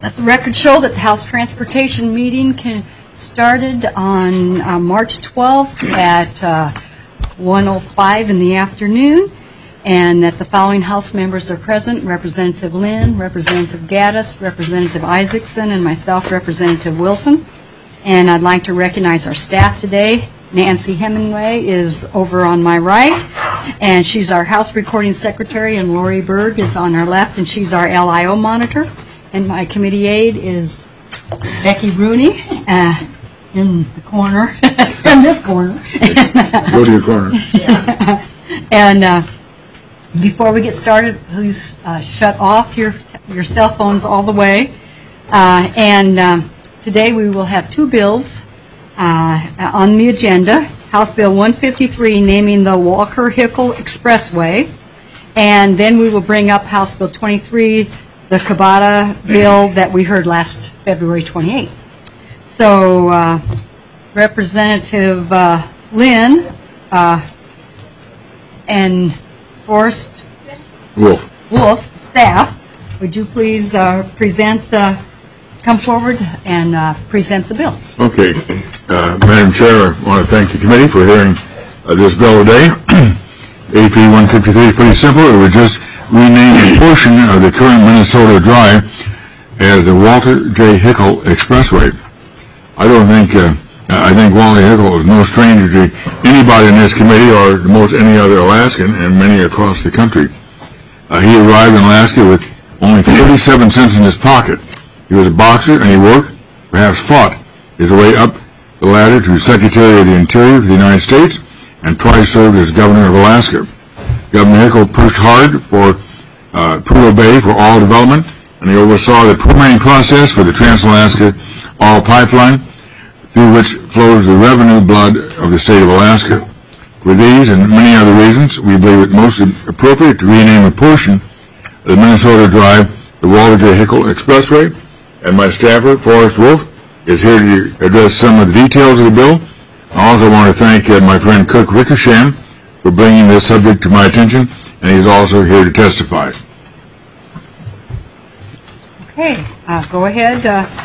Let the record show that the House Transportation meeting started on March 12th at 1:05 in the afternoon, and that the following House members are present: Representative Lynn, Representative Gaddis, Representative Isaacson, and myself, Representative Wilson. And I'd like to recognize our staff today. Nancy Hemingway is over on my right, and she's our House Recording Secretary, and Lori Berg is on our left, and she's our LIO monitor. And my committee aide is Becky Rooney in the corner, in this corner. Go to your corner. And before we get started, please shut off your cell phones all the way. Today we will have two bills on the agenda. House Bill 153, naming the Walker-Hickel Expressway. And then we will bring up House Bill 23, the Cabada bill that we heard last February 28th. So Representative Lynn and Forrest Wolf, staff, would you please come forward and present the bill? Okay. Madam Chair, I want to thank the committee for hearing this bill today. AP 153 is pretty simple. It would just rename a portion of the current Minnesota Drive as the Walter J. Hickel Expressway. I think Walter Hickel is no stranger to anybody in this committee or most any other Alaskan, and many across the country. He arrived in Alaska with only 37 cents in his pocket. He was a boxer, and he worked, perhaps fought, his way up the ladder to Secretary of the Interior of the United States, and twice served as Governor of Alaska. Governor Hickel pushed hard for Prudhoe Bay for oil development, and he oversaw the permitting process for the Trans-Alaska Oil Pipeline, through which flows the revenue blood of the state of Alaska. For these and many other reasons, we believe it most appropriate to rename a portion of the Minnesota Drive the Walter J. Hickel Expressway, and my staffer, Forrest Wolf, is here to address some of the details of the bill. I also want to thank my friend Kirk Wickersham for bringing this subject to my attention, and he's also here to testify. Okay, go ahead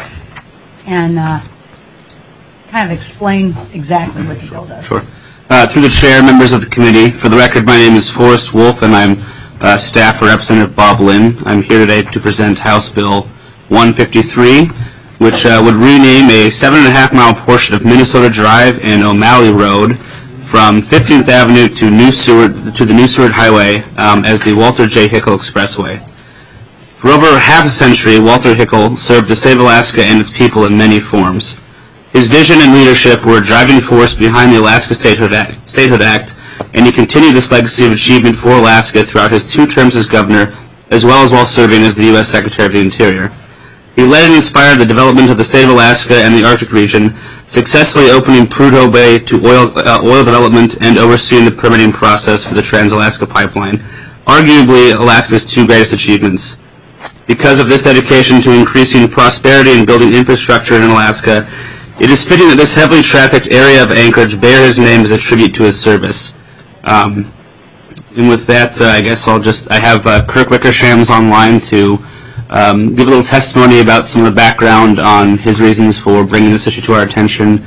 and kind of explain exactly what the bill does. Sure. Through the chair, members of the committee, for the record, my name is Forrest Wolf, and I'm staff for Representative Bob Lynn. I'm here today to present House Bill 153, which would rename a 7.5-mile portion of Minnesota Drive and O'Malley Road from 15th Avenue to the New Seward Highway as the Walter J. Hickel Expressway. For over half a century, Walter Hickel served the state of Alaska and its people in many forms. His vision and leadership were a driving force behind the Alaska Statehood Act, and he continued this legacy of achievement for Alaska throughout his 2 terms as governor, as well as while serving as the U.S. Secretary of the Interior. He led and inspired the development of the state of Alaska and the Arctic region, successfully opening Prudhoe Bay to oil development and overseeing the permitting process for the Trans-Alaska Pipeline, arguably Alaska's 2 greatest achievements. Because of this dedication to increasing prosperity and building infrastructure in Alaska, it is fitting that this heavily trafficked area of Anchorage bear his name as a tribute to his service. And with that, I guess I have Kirk Wickersham's online to give a little testimony about some of the background on his reasons for bringing this issue to our attention.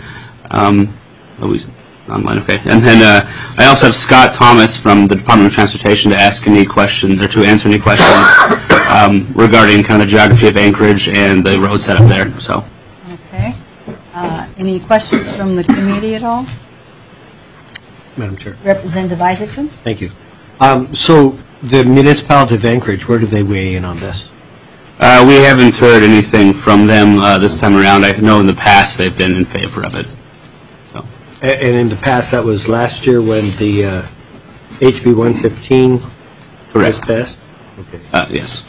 He's online, okay. And then I also have Scott Thomas from the Department of Transportation to ask any questions or to answer any questions regarding kind of the geography of Anchorage and the road setup there. So. Okay. Any questions from the committee at all? Madam Chair. Representative Isaacson? Thank you. So the municipality of Anchorage, where do they weigh in on this? We haven't heard anything from them this time around. I know in the past they've been in favor of it. So. And in the past, that was last year when the HB 115 was passed? Okay. Yes.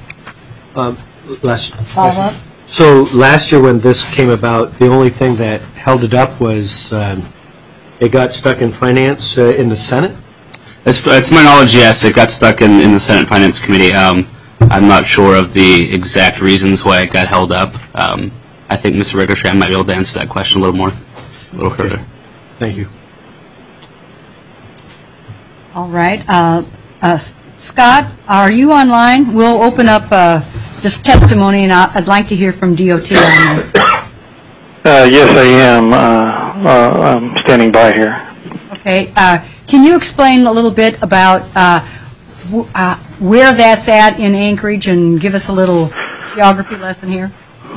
Follow-up? So last year when this came about, the only thing that held it up was it got stuck in finance in the Senate? To my knowledge, yes, it got stuck in the Senate Finance Committee. I'm not sure of the exact reasons why it got held up. I think Mr. Wickersham might be able to answer that question a little further. Thank you. All right. Scott, are you online? We'll open up just just testimony, and I'd like to hear from DOT on this. Yes, I am. I'm standing by here. Okay. Can you explain a little bit about where that's at in Anchorage and give us a little geography lesson here?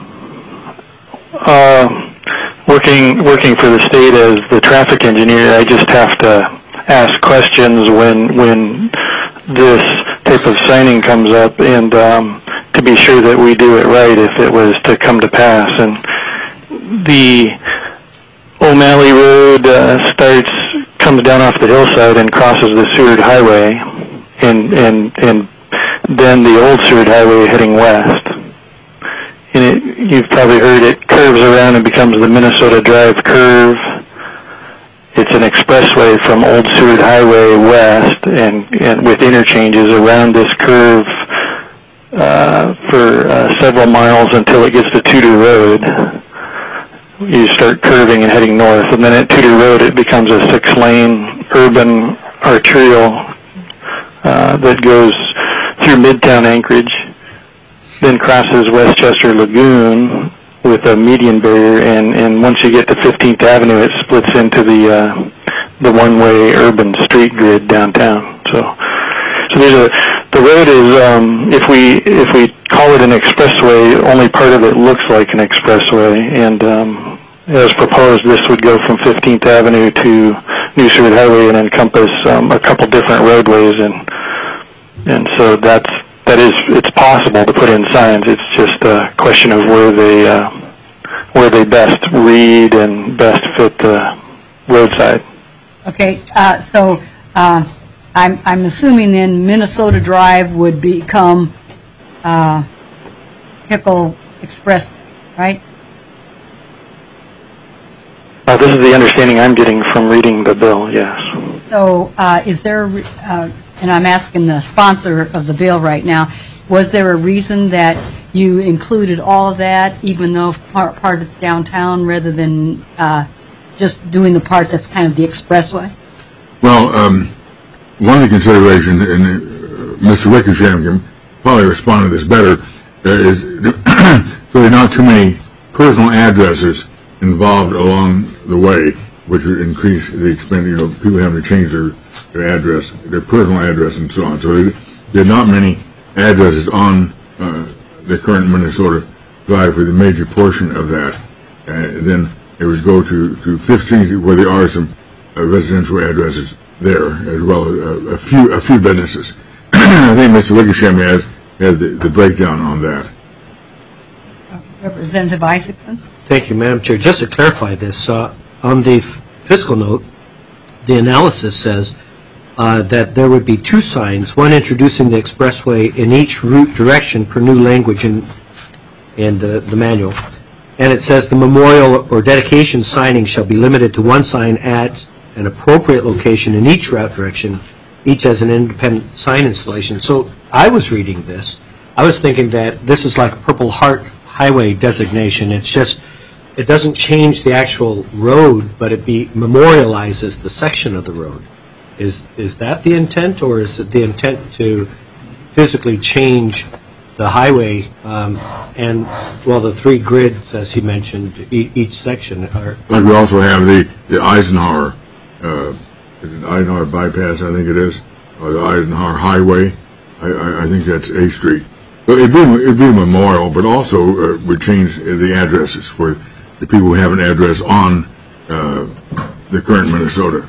Working for the state as the traffic engineer, I just have to ask questions when this type of signing comes up, and to be sure that we do it right if it was to come to pass. And the O'Malley Road comes down off the hillside and crosses the Seward Highway, and then the old Seward Highway heading west. And you've probably heard it curves around and becomes the Minnesota Drive curve. It's an expressway from Old Seward Highway west, and with interchanges around this curve for several miles until it gets to Tudor Road. You start curving and heading north, and then at Tudor Road it becomes a 6-lane urban arterial that goes through Midtown Anchorage, then crosses Westchester Lagoon with a median barrier, and once you get to 15th Avenue, it splits into the one-way urban street grid downtown. So the road is, if we call it an expressway, only part of it looks like an expressway, and as proposed, this would go from 15th Avenue to New Seward Highway and encompass a couple different roadways, and so it's possible to put in signs. It's just a question of where they best read and best fit the roadside. Okay, so I'm assuming then Minnesota Drive would become Pickle Express, right? This is the understanding I'm getting from reading the bill, yes. So is there, and I'm asking the sponsor of the bill right now, was there a reason that you included all of that, even though part it's downtown, rather than just doing the part that's kind of the expressway? Well, one of the considerations, and Mr. Wickersham can probably respond to this better, is really not too many personal addresses involved along the way, which would increase the expense. People having to change their address, their personal address, and so on. So there are not many addresses on the current Minnesota Drive for the major portion of that. Then it would go to 15th, where there are some residential addresses there, as well as a few businesses. I think Mr. Wickersham had the breakdown on that. Representative Isaacson? Thank you, Madam Chair. Just to clarify this, on the fiscal note, the analysis says that there would be 2 signs, one introducing the expressway in each route direction per new language in the manual. And it says the memorial or dedication signing shall be limited to 1 sign at an appropriate location in each route direction, each as an independent sign installation. So I was reading this. I was thinking that this is like a Purple Heart Highway designation. It's just, it doesn't change the actual road, but it memorializes the section of the road. Is that the intent, or is it the intent to physically change the highway and, well, the 3 grids, as he mentioned, each section are... Like we also have the Eisenhower, Eisenhower bypass, I think it is, or the Eisenhower Highway. I think that's A Street. So it'd be a memorial, but also would change the addresses for the people who have an address on the current Minnesota.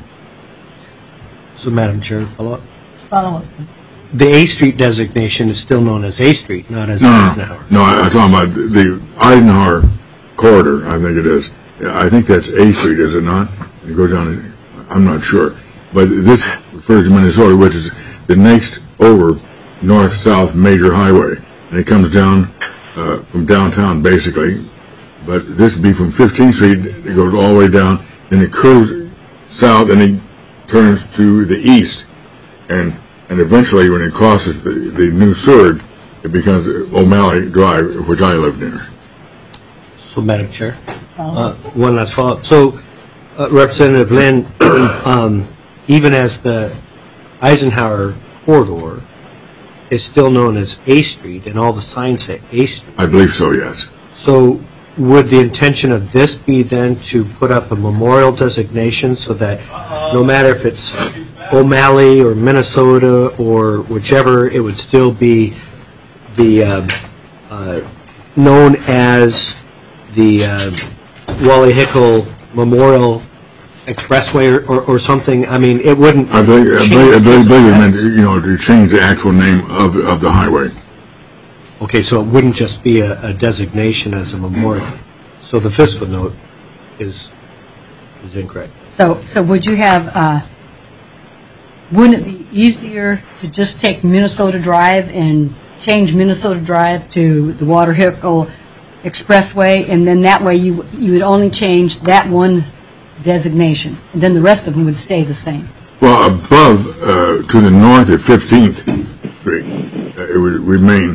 So, Madam Chair, follow up? Follow up. The A Street designation is still known as A Street, not as Eisenhower. No, I'm talking about the Eisenhower corridor, I think it is. I think that's A Street, is it not? It goes down, I'm not sure. But this refers to Minnesota, which is the next over north-south major highway. And it comes down from downtown, basically. But this would be from 15th Street, it goes all the way down, then it curves south, and it turns to the east. And eventually, when it crosses the New Seward, it becomes O'Malley Drive, which I live near. So, Madam Chair, one last follow-up. So, Representative Lynn, even as the Eisenhower corridor is still known as A Street, and all the signs say A Street. I believe so, yes. So would the intention of this be then to put up a memorial designation so that no matter if it's O'Malley or Minnesota or whichever, it would still be the known as the Wally Hickle Memorial Expressway or something? I mean, it wouldn't I believe it meant, to change the actual name of the highway. Okay, so it wouldn't just be a designation as a memorial. So the fiscal note is incorrect. So would you have, wouldn't it be easier to just take Minnesota Drive and change Minnesota Drive to the Water Hickle Expressway, and then that way you would only change that one designation, and then the rest of them would stay the same? Well, above, to the north at 15th Street, it would remain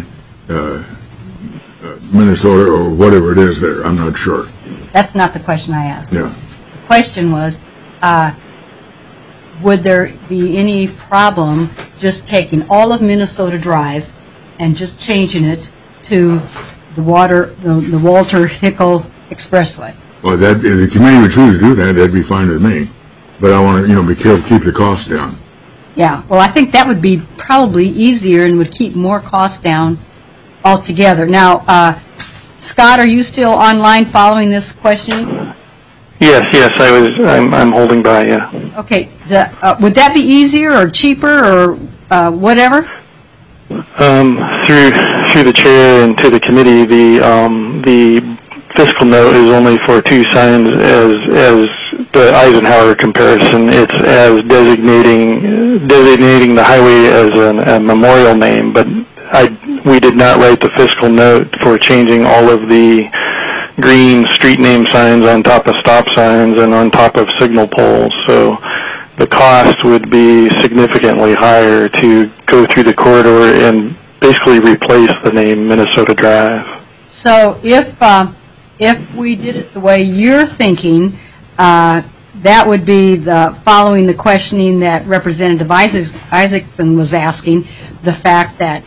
Minnesota or whatever it is there. I'm not sure. That's not the question I asked. Yeah. The question was, would there be any problem just taking all of Minnesota Drive and just changing it to the Walter Hickle Expressway? Well, if the committee would choose to do that, that'd be fine with me. But I want to, be careful, keep the cost down. Yeah, well, I think that would be probably easier and would keep more costs down altogether. Now, Scott, are you still online following this questioning? Yes, I'm holding by, yeah. Okay, would that be easier or cheaper or whatever? Through the chair and to the committee, the fiscal note is only for two signs as the Eisenhower comparison. It's as designating the highway as a memorial name, but we did not write the fiscal note for changing all of the green street name signs on top of stop signs and on top of signal poles. So the cost would be significantly higher to go through the corridor and basically replace the name Minnesota Drive. So if we did it the way you're thinking, that would be following the questioning that Representative Isaacson was asking, the fact that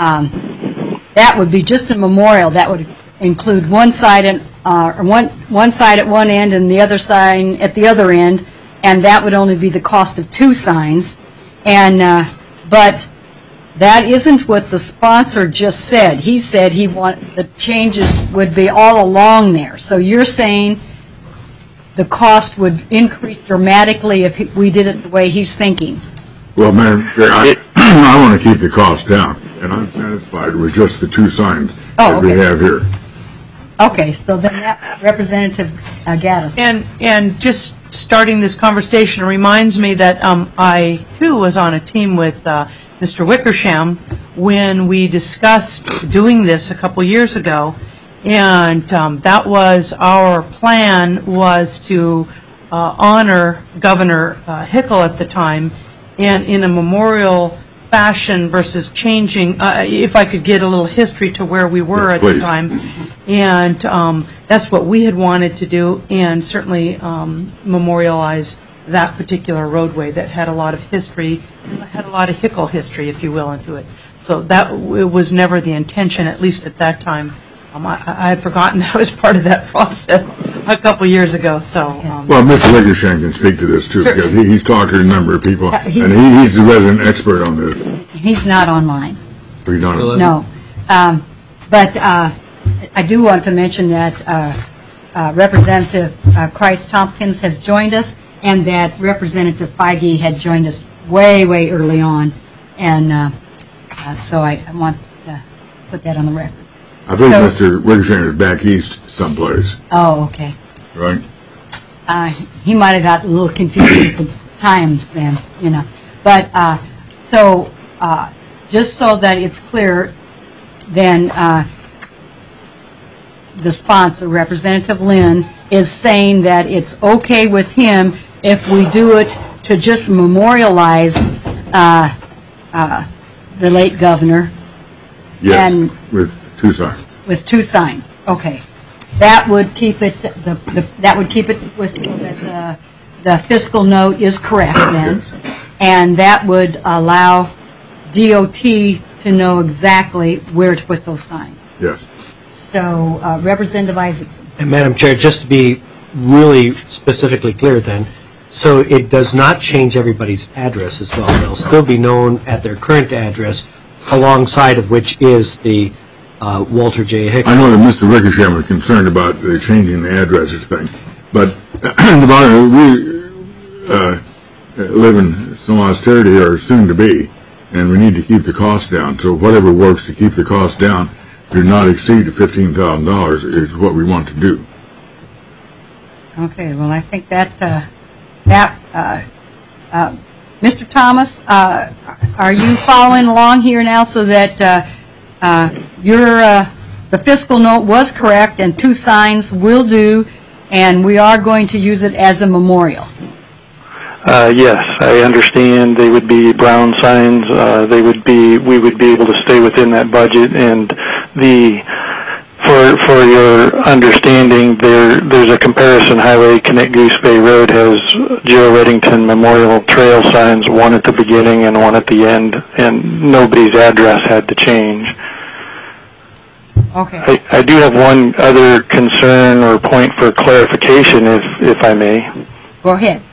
that would be just a memorial. That would include one side one side at one end and the other side at the other end, and that would only be the cost of two signs. And but that isn't what the sponsor just said. He said the changes would be all along there. So you're saying the cost would increase dramatically if we did it the way he's thinking? Well, Madam Chair, I want to keep the cost down, and I'm satisfied with just the two signs that we have here. Okay, so then that Representative Gaddis. And just starting this conversation reminds me that I, too, was on a team with Mr. Wickersham when we discussed doing this a couple years ago, and that was our plan, was to honor Governor Hickle at the time, and in a memorial fashion versus changing, if I could get a little history to where we were at the time. And that's what we had wanted to do, and certainly memorialize that particular roadway that had a lot of history, had a lot of Hickle history, if you will, into it. So that it was never the intention, at least at that time. I had forgotten that was part of that process a couple years ago. So, well, Mr. Wickersham can speak to this too, sure, because he's talked to a number of people, and he's the resident expert on this. He's not online. No. But I do want to mention that Representative Christ Tompkins has joined us, and that Representative Feige had joined us way, way early on, and so I want to put that on the record. I think Mr. Wickersham is back east someplace. Oh, okay. Right? He might have got a little confused with the times then, But so just so that it's clear, then the sponsor, Representative Lynn, is saying that it's okay with him if we do it to just memorialize the late governor. Yes, and with two signs. With two signs. Okay, that would keep it. That would keep it with so that the fiscal note is correct then, and that would allow DOT to know exactly where to put those signs. Yes. So, Representative Isaacson. And Madam Chair, just to be really specifically clear then, so it does not change everybody's address as well. They'll still be known at their current address, alongside of which is the Walter J. Hickel. I know that Mr. Wickersham was concerned about the changing the addresses thing, but we live in some austerity, or soon to be, and we need to keep the cost down. So whatever works to keep the cost down, do not exceed $15,000 is what we want to do. Okay, well, I think that, Mr. Thomas, are you following along here now so that the fiscal note was correct and 2 signs will do, and we are going to use it as a memorial? Yes, I understand. They would be brown signs. We would be able to stay within that budget, and for your understanding, there's a comparison highway. Connect Goose Bay Road has Joe Reddington Memorial Trail signs, one at the beginning and one at the end, and nobody's address had to change. Okay. I do have one other concern or point for clarification, if I may. Go ahead.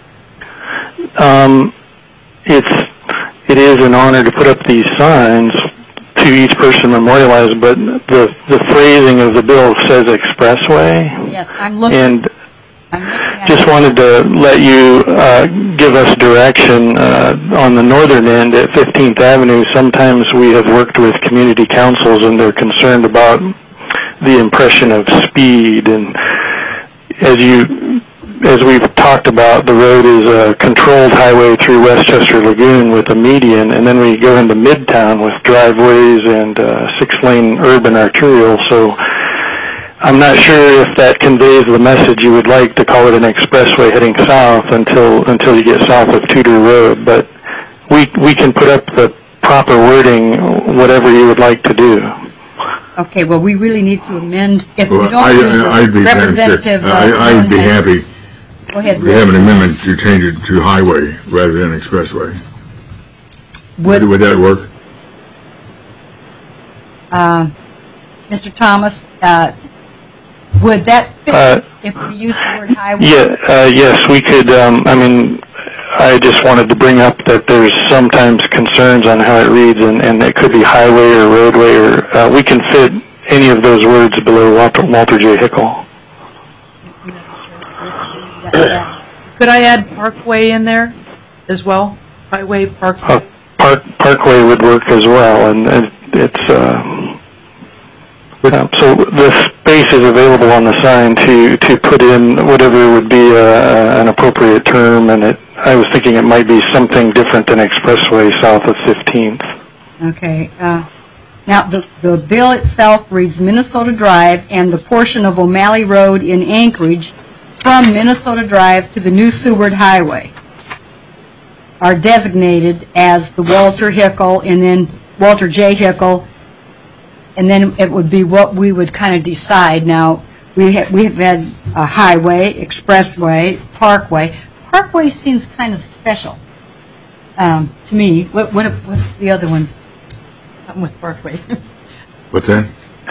It is an honor to put up these signs to each person memorialized, but the phrasing of the bill says expressway. Yes, I'm looking. And at just wanted to let you give us direction on the northern end at 15th Avenue. Sometimes we have worked with community councils, and they're concerned about the impression of speed. And as we've talked about, the road is a controlled highway through Westchester Lagoon with a median, and then we go into Midtown with driveways and 6-lane urban arterial. So I'm not sure if that conveys the message you would like to call it an expressway heading south until you get south of Tudor Road. But we can put up the proper wording, whatever you would like to do. Okay, well, we really need to amend, if we Well, don't use I'd the be representative... I'd be happy Go ahead. to have an amendment to change it to highway rather than expressway. Would that work? Mr. Thomas, would that fit if we use the word highway? Yes, we could. I just wanted to bring up that there's sometimes concerns on how it reads, and it could be highway or roadway, or we can fit any of those words below Walter J. Hickel. Could I add Parkway in there as well? Highway, Parkway? Parkway would work as well, and it's so the space is available on the sign to put in whatever would be an appropriate term, and I was thinking it might be something different than expressway south of 15th. Okay. Now, the bill itself reads Minnesota Drive and the portion of O'Malley Road in Anchorage from Minnesota Drive to the new Seward Highway are designated as the Walter Hickel and then Walter J. Hickel, and then it would be what we would kind of decide. Now, we have had a highway, expressway, parkway. Parkway seems kind of special to me. What's the other ones? I'm with Parkway. What's that?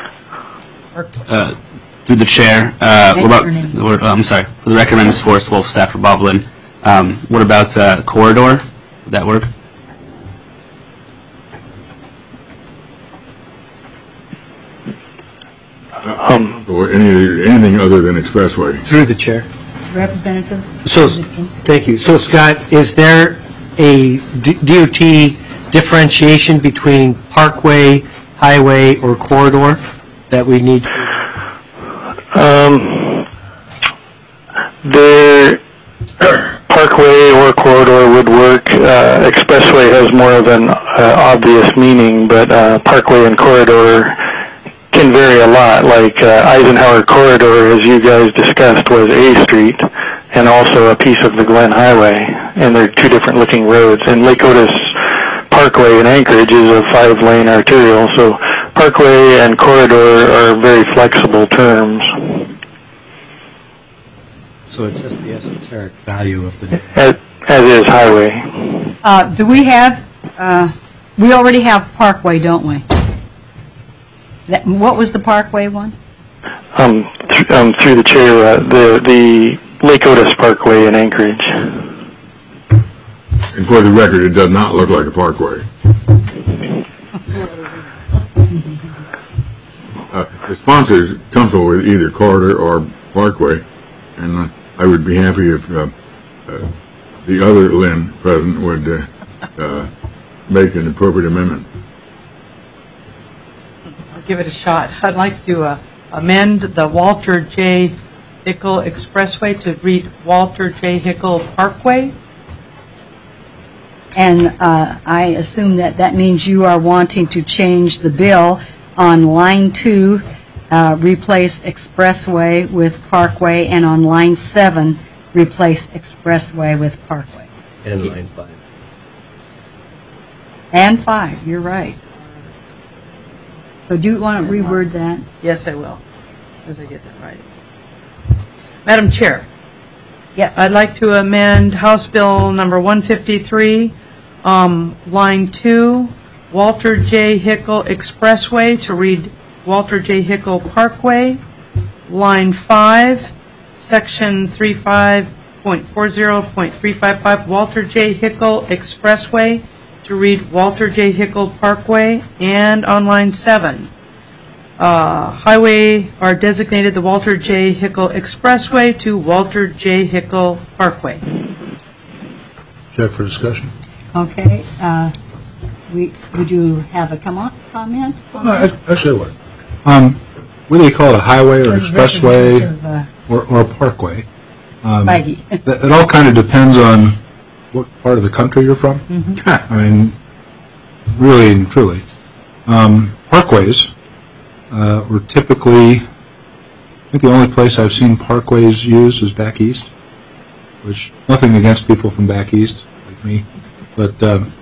Through the chair, I'm sorry, for the record, my name is Forrest Wolf, staff for Bob Lynn. What about corridor? Would that work? Or anything other than expressway? Through the chair. Representative? So, thank you. So, Scott, is there a DOT differentiation between parkway, highway, or corridor that we need? The parkway or corridor would work. Expressway has more of an obvious meaning, but parkway and corridor can vary a lot. Like Eisenhower Corridor, as you guys discussed, was A Street and also a piece of the Glen Highway, and they're two different looking roads. And Lake Otis Parkway in Anchorage is a 5-lane arterial, so parkway and corridor are very flexible terms. So it's just the esoteric value of the... As is highway. Do we have We already have Parkway, don't we? What was the Parkway one? Through the chair, the Lake Otis Parkway in Anchorage. And for the record, it does not look like a parkway. The sponsor is comfortable with either corridor or parkway, and I would be happy if the other Lynn present would make an appropriate amendment. I'll give it a shot. I'd like to amend the Walter J. Hickel Expressway to read Walter J. Hickel Parkway. And I assume that means you are wanting to change the bill on line 2, replace expressway with parkway, and on line 7, replace expressway with parkway. And line 5. And 5, you're right. So do you want to reword that? Yes, I will, as I get that right. Madam Chair, Yes. I'd like to amend House Bill number 153, line 2, Walter J. Hickel Expressway to read Walter J. Hickel Parkway. Line 5, section 35.40.355, Walter J. Hickel Expressway to read Walter J. Hickel Parkway. And on line 7, highway are designated the Walter J. Hickel Expressway to Walter J. Hickel Parkway. Check for discussion. Okay. Would you have a comment? Actually, I would. Whether you call it a highway or As expressway representative, or a parkway, Feige. it all kind of depends on what part of the country you're from. I mean, really and truly. Parkways were typically, I think the only place I've seen parkways used is back east, which, nothing against people from back east, like me, but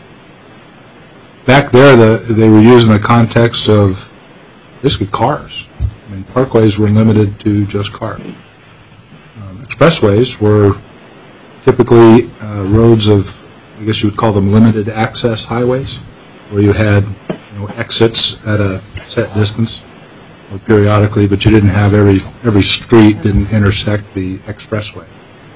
back there they were used in the context of basically cars. I mean, parkways were limited to just cars. Expressways were typically roads of, I guess you would call them limited access highways, where you had exits at a set distance or periodically, but you didn't have every street didn't intersect the expressway.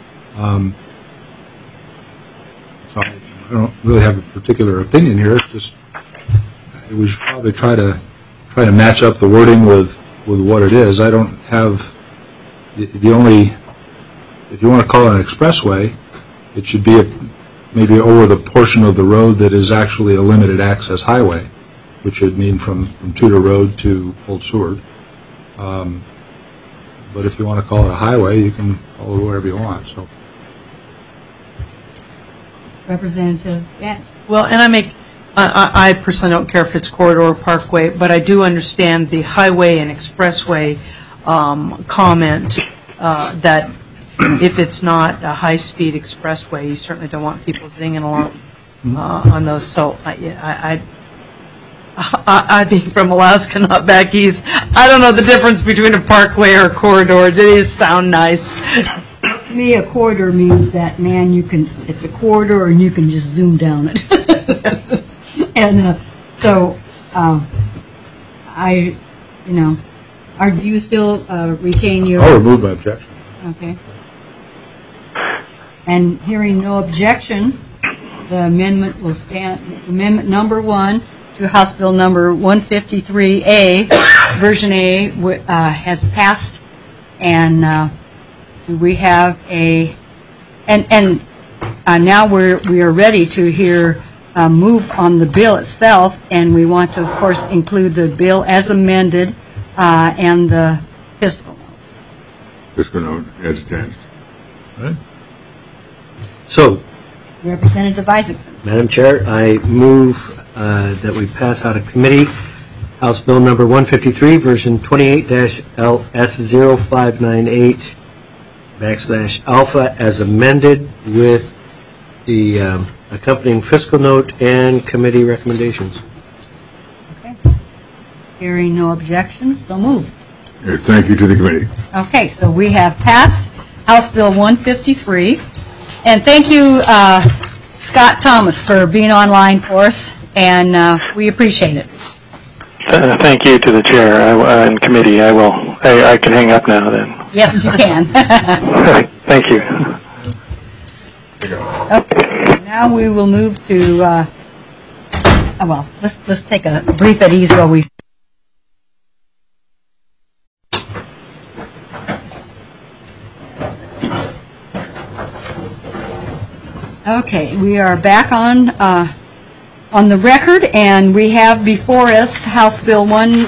So I don't really have a particular opinion here. It's just we should probably try to match up the wording with what it is. I don't have the only, if you want to call it an expressway, it should be maybe over the portion of the road that is actually a limited access highway, which would mean from Tudor Road to Old Seward. But if you want to call it a highway, you can call it whatever you want. So, Representative, yes. Well, and I personally don't care if it's corridor or parkway, but I do understand the highway and expressway comment that if it's not a high-speed expressway, you certainly don't want people zinging along on those. So I being from Alaska, not back east, I don't know the difference between a parkway or a corridor. They just sound nice. To me, a corridor means that, man, it's a corridor and you can just zoom down it. And so do you still retain your... I'll remove my objection. Okay. And hearing no objection, the amendment will stand. Amendment number 1 to House Bill number 153A, version A, has passed. And do we have a... And now we are ready to hear move on the bill itself, and we want to, of course, include the bill as amended and the fiscal notes. Fiscal note as attached. Right. So, Representative Isaacson. Madam Chair, I move that we pass out of committee House Bill number 153, version 28-LS0598 / as amended with the accompanying fiscal note and committee recommendations. Okay. Hearing no objections, so moved. Thank you to the committee. Okay, so we have passed House Bill 153. And thank you, Scott Thomas, for being online for us. and we appreciate it. Thank you to the chair and committee. I can hang up now then. Yes, you can. Thank you. Okay, now we will move to, well, let's take a brief at ease while we... Okay, we are back on the record, and we have before us House Bill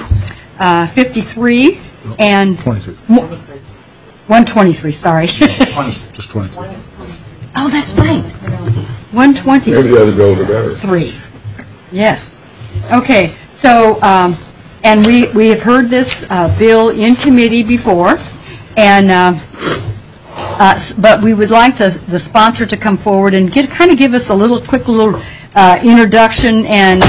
153 and 23. 123. Sorry. Just 23. Oh, that's right. 120. Maybe the other bills are better. 3. Yes. Okay. So, and we have heard this bill in committee before, and but we would like the sponsor to come forward and kind of give us a quick little introduction and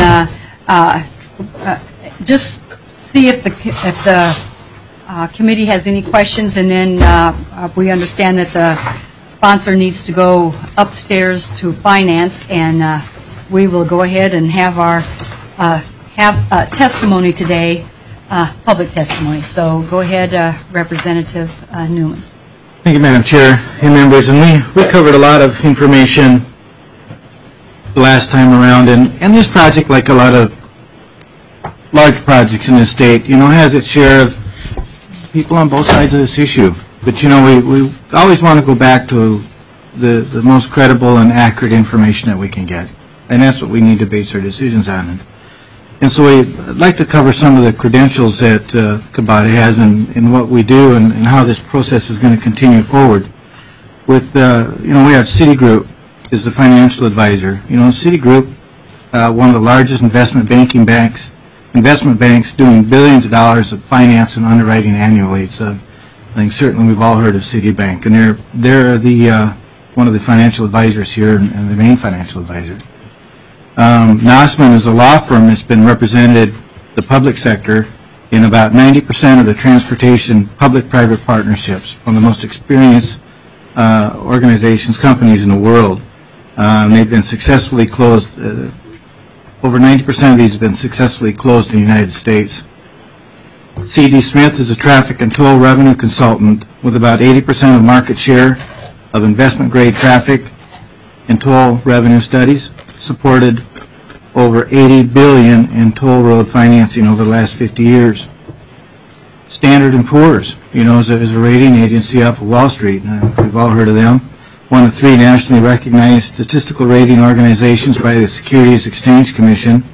just see if the committee has any questions, and then we understand that the sponsor needs to go upstairs to finance, and we will go ahead and have our testimony today, public testimony. So go ahead, Representative Newman. Thank you, Madam Chair and members. And we covered a lot of information the last time around, and this project, like a lot of large projects in this state, has its share of people on both sides of this issue. But, we always want to go back to the most credible and accurate information that we can get. And that's what we need to base our decisions on. And so I'd like to cover some of the credentials that Kabata has in what we do and how this process is going to continue forward. With, we have Citigroup is the financial advisor. Citigroup, one of the largest investment banks doing billions of dollars of finance and underwriting annually. I think certainly we've all heard of Citibank, and they're the one of the financial advisors here and the main financial advisor. Nossman is a law firm that's been represented the public sector in about 90% of the transportation public-private partnerships, one of the most experienced companies in the world. They've been successfully closed. Over 90% of these have been successfully closed in the United States. C.D. Smith is a traffic and toll revenue consultant with about 80% of market share of investment-grade traffic and toll revenue studies, supported over $80 billion in toll road financing over the last 50 years. Standard & Poor's, is a rating agency off of Wall Street. We've all heard of them. One of 3 nationally recognized statistical rating organizations by the Securities Exchange Commission.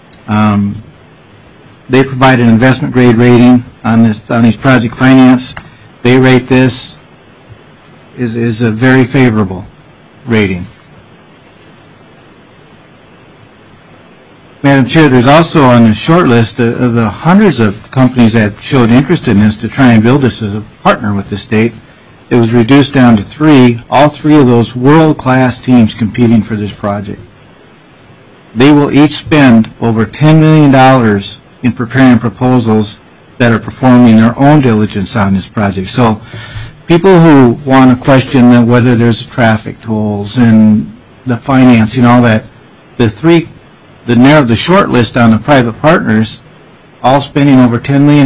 They provide an investment-grade rating on these project finance. They rate this is a very favorable rating. Madam Chair, there's also on the short list of the hundreds of companies that showed interest in this to try and build this as a partner with the state. It was reduced down to 3, all 3 of those world-class teams competing for this project. They will each spend over $10 million in preparing proposals that are performing their own diligence on this project. So people who want to question whether there's traffic tolls and the financing, all that, the short list on the private partners, all spending over $10 million,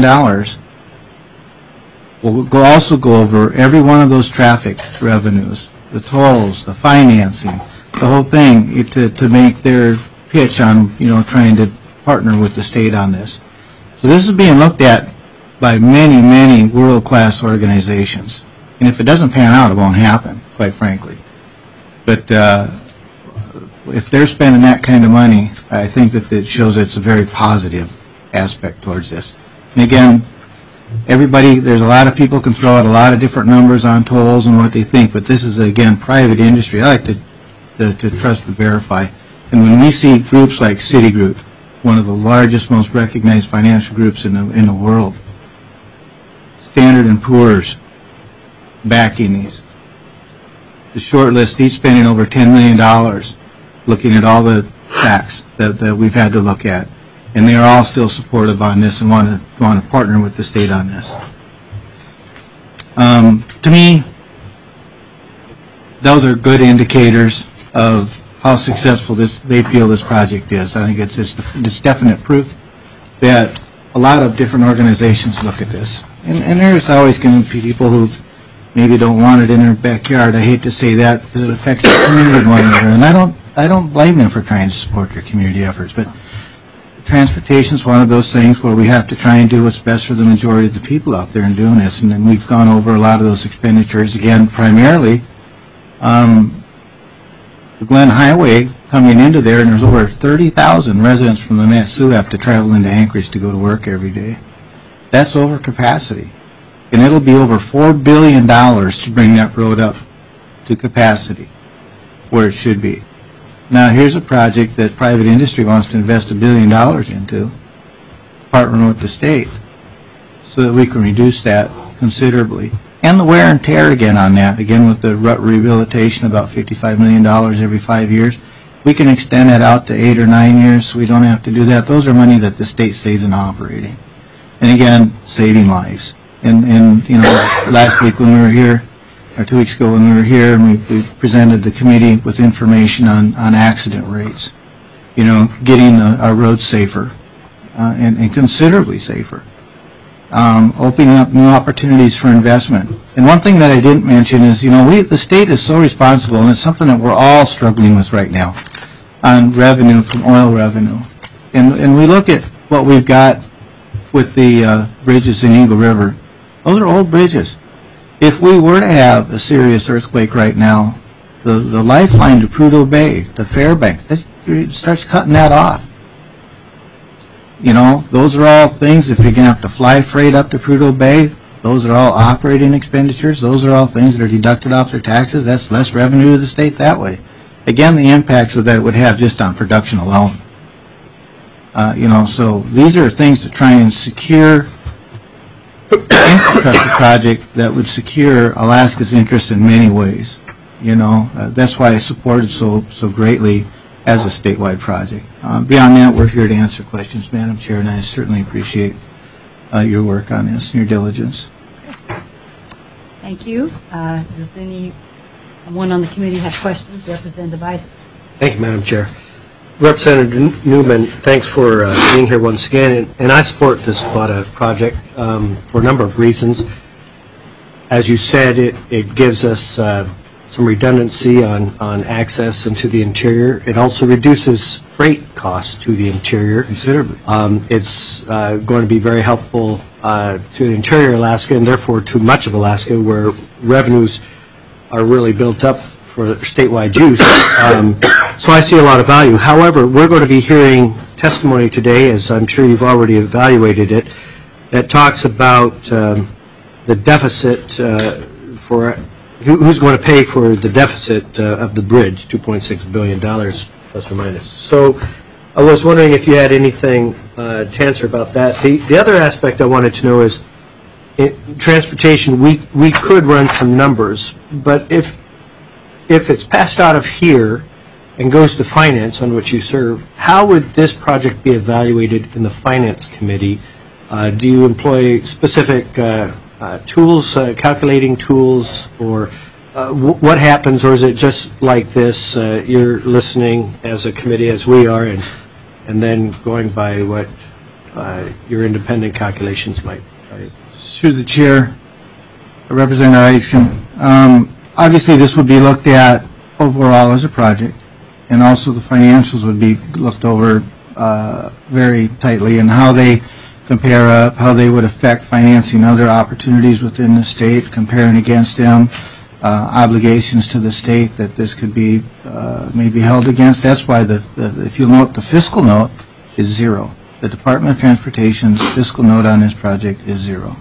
will also go over every one of those traffic revenues, the tolls, the financing, the whole thing, to make their pitch on, trying to partner with the state on this. So this is being looked at by many, many world-class organizations. And if it doesn't pan out, it won't happen, quite frankly. But if they're spending that kind of money, I think that it shows it's a very positive aspect towards this. And again, there's a lot of people can throw out a lot of different numbers on tolls and what they think, but this is, again, private industry. I like to trust and verify. And when we see groups like Citigroup, one of the largest, most recognized financial groups in the world, Standard & Poor's backing these, the short list, he's spending over $10 million looking at all the facts that we've had to look at. And they are all still supportive on this and want to partner with the state on this. To me, those are good indicators of how successful they feel this project is. I think it's definite proof that a lot of different organizations look at this. And there's always going to be people who maybe don't want it in their backyard. I hate to say that because it affects the community in one another. And I don't blame them for trying to support their community efforts. But transportation is one of those things where we have to try and do what's best for the majority of the people out there in doing this. And then we've gone over a lot of those expenditures. Again, primarily, the Glen Highway coming into there, and there's over 30,000 residents from the Mat-Su have to travel into Anchorage to go to work every day. That's over capacity. And it'll be over $4 billion to bring that road up to capacity where it should be. Now, here's a project that private industry wants to invest $1 billion into, partnering with the state, so that we can reduce that considerably. And the wear and tear again on that, again with the rut rehabilitation, about $55 million every 5 years. We can extend that out to 8 or 9 years so we don't have to do that. Those are money that the state saves in operating. And again, saving lives. And you know, last week when we were here, or 2 weeks ago when we were here, and we presented the committee with information on accident rates. You know, getting our roads safer and considerably safer. Opening up new opportunities for investment. And one thing that I didn't mention is, you know, the state is so responsible, and it's something that we're all struggling with right now, on revenue from oil revenue. And we look at what we've got with the bridges in Eagle River. Those are old bridges. If we were to have a serious earthquake right now, the lifeline to Prudhoe Bay, to Fairbanks, it starts cutting that off. You know, those are all things, if you're going to have to fly freight up to Prudhoe Bay, those are all operating expenditures. Those are all things that are deducted off their taxes. That's less revenue to the state that way. Again, the impacts of that would have just on production alone. You know, so these are things to try and secure infrastructure project that would secure Alaska's interests in many ways. You know, that's why I support it so greatly as a statewide project. Beyond that, we're here to answer questions, Madam Chair, and I certainly appreciate your work on this and your diligence. Thank you. Does anyone on the committee have questions? Representative Isaac. Thank you, Madam Chair. Representative Newman, thanks for being here once again. And I support this WADA project for a number of reasons. As you said, it gives us some redundancy on access into the interior. It also reduces freight costs to the interior considerably. It's going to be very helpful to the interior Alaska, and therefore to much of Alaska, where revenues are really built up for statewide use. So I see a lot of value. However, we're going to be hearing testimony today, as I'm sure you've already evaluated it, that talks about the deficit for who's going to pay for the deficit of the bridge, $2.6 billion plus or minus. So I was wondering if you had anything to answer about that. The other aspect I wanted to know is in transportation, we could run some numbers, but if it's passed out of here and goes to finance, on which you serve, how would this project be evaluated in the finance committee? Do you employ specific tools, calculating tools, or what happens, or is it just like this, you're listening as a committee as we are, and then going by what your independent calculations might tell you? Through the chair, Representative Eiskin, obviously this would be looked at overall as a project, and also the financials would be looked over very tightly, and how they compare up, how they would affect financing other opportunities within the state, comparing against them, obligations to the state that this could be maybe held against. That's why if you note, the fiscal note is zero. The Department of Transportation's fiscal note on this project is zero.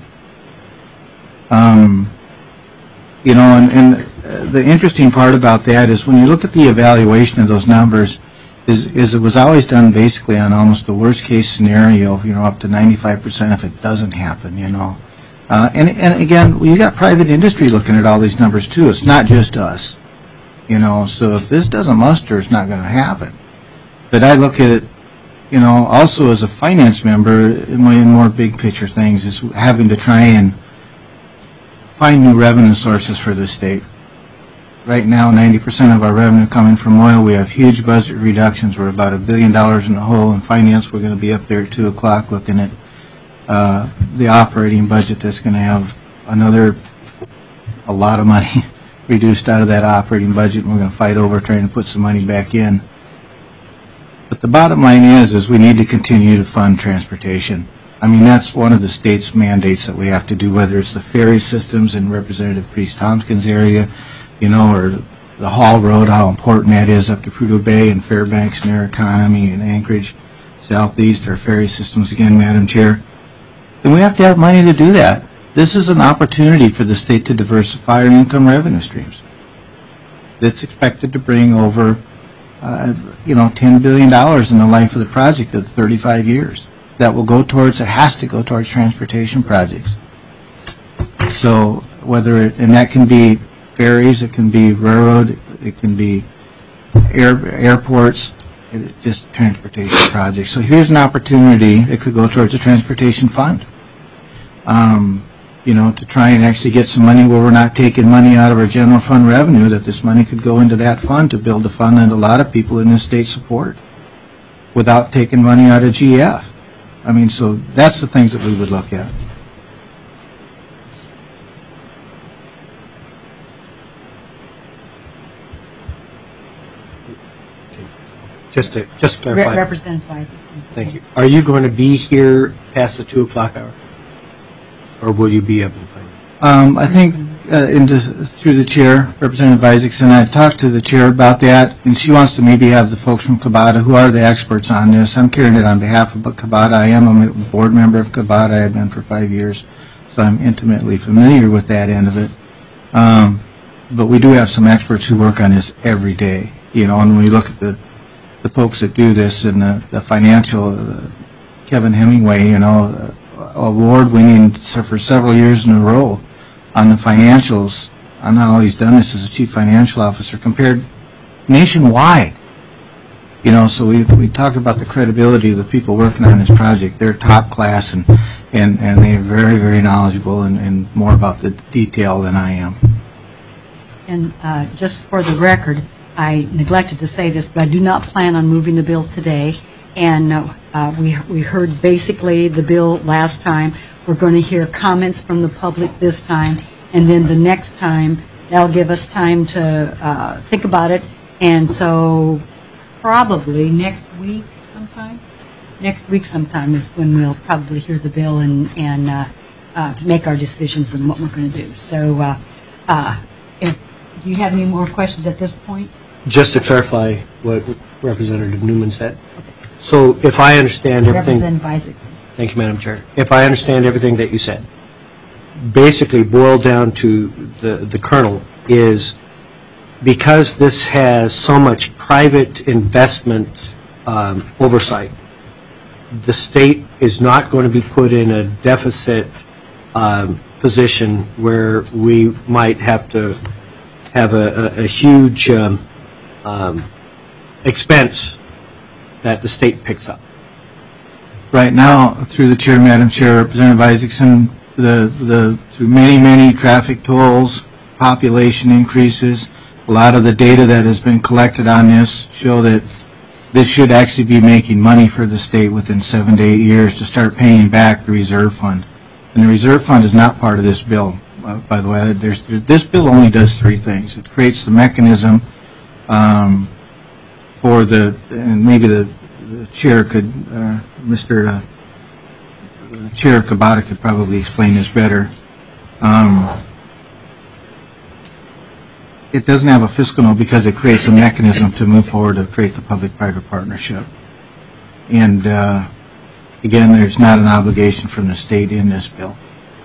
You know, and the interesting part about that is when you look at the evaluation of those numbers, is it was always done basically on almost the worst case scenario, you know, up to 95% if it doesn't happen, you know. And again, you got private industry looking at all these numbers too. It's not just us, you know. So if this doesn't muster, it's not going to happen. But I look at it, you know, also as a finance member, in more big picture things, is having to try and find new revenue sources for the state. right now 90% of our revenue coming from oil. We have huge budget reductions. We're about $1 billion in the hole in finance. We're going to be up there at 2 o'clock looking at the operating budget that's going to have a lot of money reduced out of that operating budget, and we're going to fight over trying to put some money back in. But the bottom line is we need to continue to fund transportation. I mean, that's one of the state's mandates that we have to do, whether it's the ferry systems in Representative Priest-Tompkins area, or the Hall Road, how important that is up to Prudhoe Bay and Fairbanks and their economy and Anchorage, Southeast, our ferry systems again, Madam Chair. And we have to have money to do that. This is an opportunity for the state to diversify our income revenue streams. It's expected to bring over, $10 billion in the life of the project of 35 years. That will go towards, it has to go towards transportation projects. So and that can be ferries, it can be railroad, it can be airports, just transportation projects. So here's an opportunity. It could go towards a transportation fund. To try and actually get some money where we're not taking money out of our general fund revenue, that this money could go into that fund to build a fund that a lot of people in this state support without taking money out of GF. I mean, so that's the things that we would look at. Just to clarify. Representative Isaacson. Thank you. Are you going to be here past the 2 o'clock hour? Or will you be up in finance? I think through the chair, Representative Isaacson, I've talked to the chair about that, and she wants to maybe have the folks from Cabata, who are the experts on this. I'm carrying it on behalf of Cabata. I'm a board member of Cabata. I've been for 5 years, so I'm intimately familiar with that end of it. But we do have some experts who work on this every day. And when we look at the folks that do this and the financial, Kevin Hemingway, award-winning for several years in a row on the financials, on how he's done this as a chief financial officer compared nationwide. So we talk about the credibility of the people working on this project. They're top class and they're very, very knowledgeable and more about the detail than I am. And just for the record, I neglected to say this, but I do not plan on moving the bill today. And we heard basically the bill last time. We're going to hear comments from the public this time, and then the next time that'll give us time to think about it. And so probably next week sometime is when we'll probably hear the bill and make our decisions on what we're going to do. So do you have any more questions at this point? Just to clarify what Representative Newman said. So if I understand everything... Representative Isaacson. Thank you, Madam Chair. If I understand everything that you said, basically boiled down to the kernel is because this has so much private investment oversight, the state is not going to be put in a deficit position where we might have to have a huge expense that the state picks up. Right now, through the chair, Madam Chair, Representative Isaacson, through many traffic tolls, population increases, a lot of the data that has been collected on this show that this should actually be making money for the state within 7 to 8 years to start paying back the reserve fund. And the reserve fund is not part of this bill, by the way. This bill only does three things. It creates the mechanism for and maybe the chair could, Mr. Chair Cabata could probably explain this better. It doesn't have a fiscal note because it creates a mechanism to move forward to create the public-private partnership. And again, there's not an obligation from the state in this bill.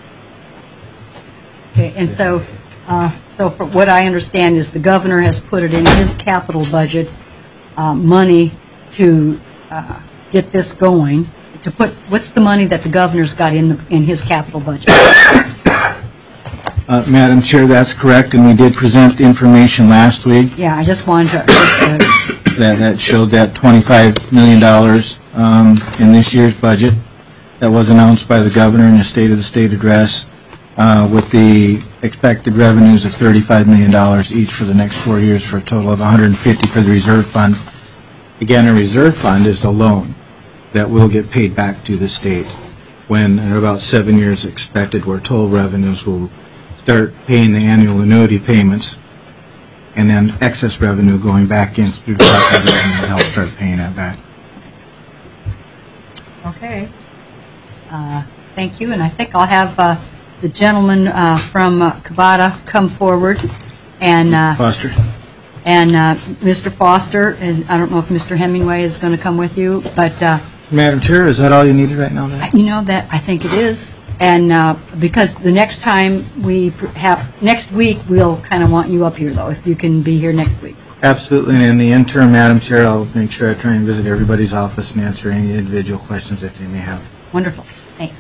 Okay, and so from what I understand is the governor has put it in his capital budget money to get this going. What's the money that the governor's got in his capital budget? Madam Chair, that's correct, and we did present information last week. Yeah, I just wanted to... that showed that $25 million in this year's budget that was announced by the governor in the State of the State address with the expected revenues of $35 million each for the next 4 years for a total of $150 for the reserve fund. Again, a reserve fund is a loan that will get paid back to the state when in about 7 years expected, where total revenues will start paying the annual annuity payments, and then excess revenue going back into the Department of Revenue to help start paying that back. Okay. Thank you, and I think I'll have the gentleman from Cavada come forward, and Foster. And Mr. Foster, I don't know if Mr. Hemingway is going to come with you, but Madam Chair, is that all you needed right now? Then? you know that I think it is, and because the next time we have next week, we'll kind of want you up here though, if you can be here next week. Absolutely, and in the interim, Madam Chair, I'll make sure I try and visit everybody's office and answer any individual questions that they may have. Wonderful. Thanks.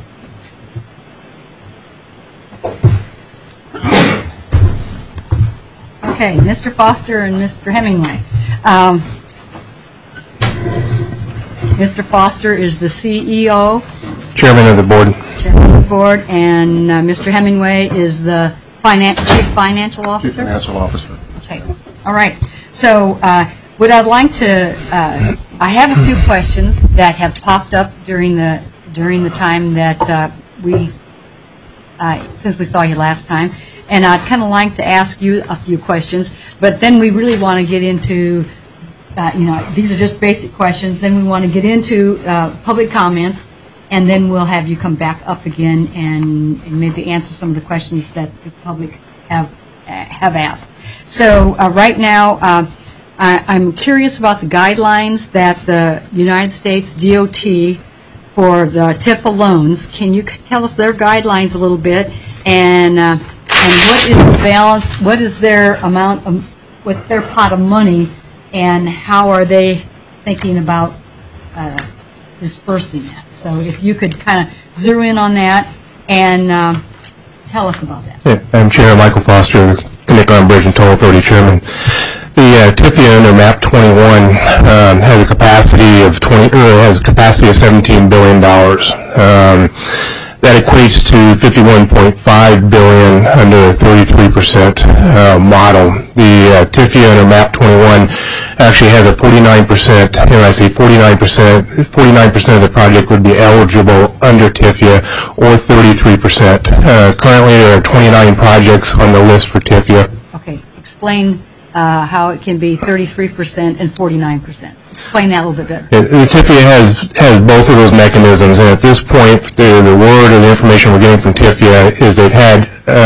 Okay, Mr. Foster and Mr. Hemingway. Mr. Foster is the CEO. Chairman of the board. Chairman of the board, and Mr. Hemingway is the Chief Financial Officer. Chief Financial Officer. Okay. All right. So what I'd like to, I have a few questions that have popped up during the time that since we saw you last time, and I'd kind of like to ask you a few questions, but then we really want to get into, these are just basic questions, then we want to get into public comments, and then we'll have you come back up again and maybe answer some of the questions that the public have asked. So right now, I'm curious about the guidelines that the United States DOT for the TIFA loans. Can you tell us their guidelines a little bit, and what is the balance? What is their amount of, what's their pot of money, and how are they thinking about dispersing that? So if you could kind of zero in on that and tell us about that. Yeah, I'm Chair Michael Foster, Connect on Bridge and Toll Authority Chairman. The TIFIA under MAP 21 has a capacity of $17 billion. That equates to $51.5 billion under a 33% model. The TIFIA under MAP 21 actually has a 49%, and I say 49% of the project would be eligible under TIFIA, or 33%. Currently there are 29 projects on the list for TIFIA. Okay, explain how it can be 33% and 49%. Explain that a little bit better. The TIFIA has both of those mechanisms, and at this point, the word and the information we're getting from TIFIA is they've had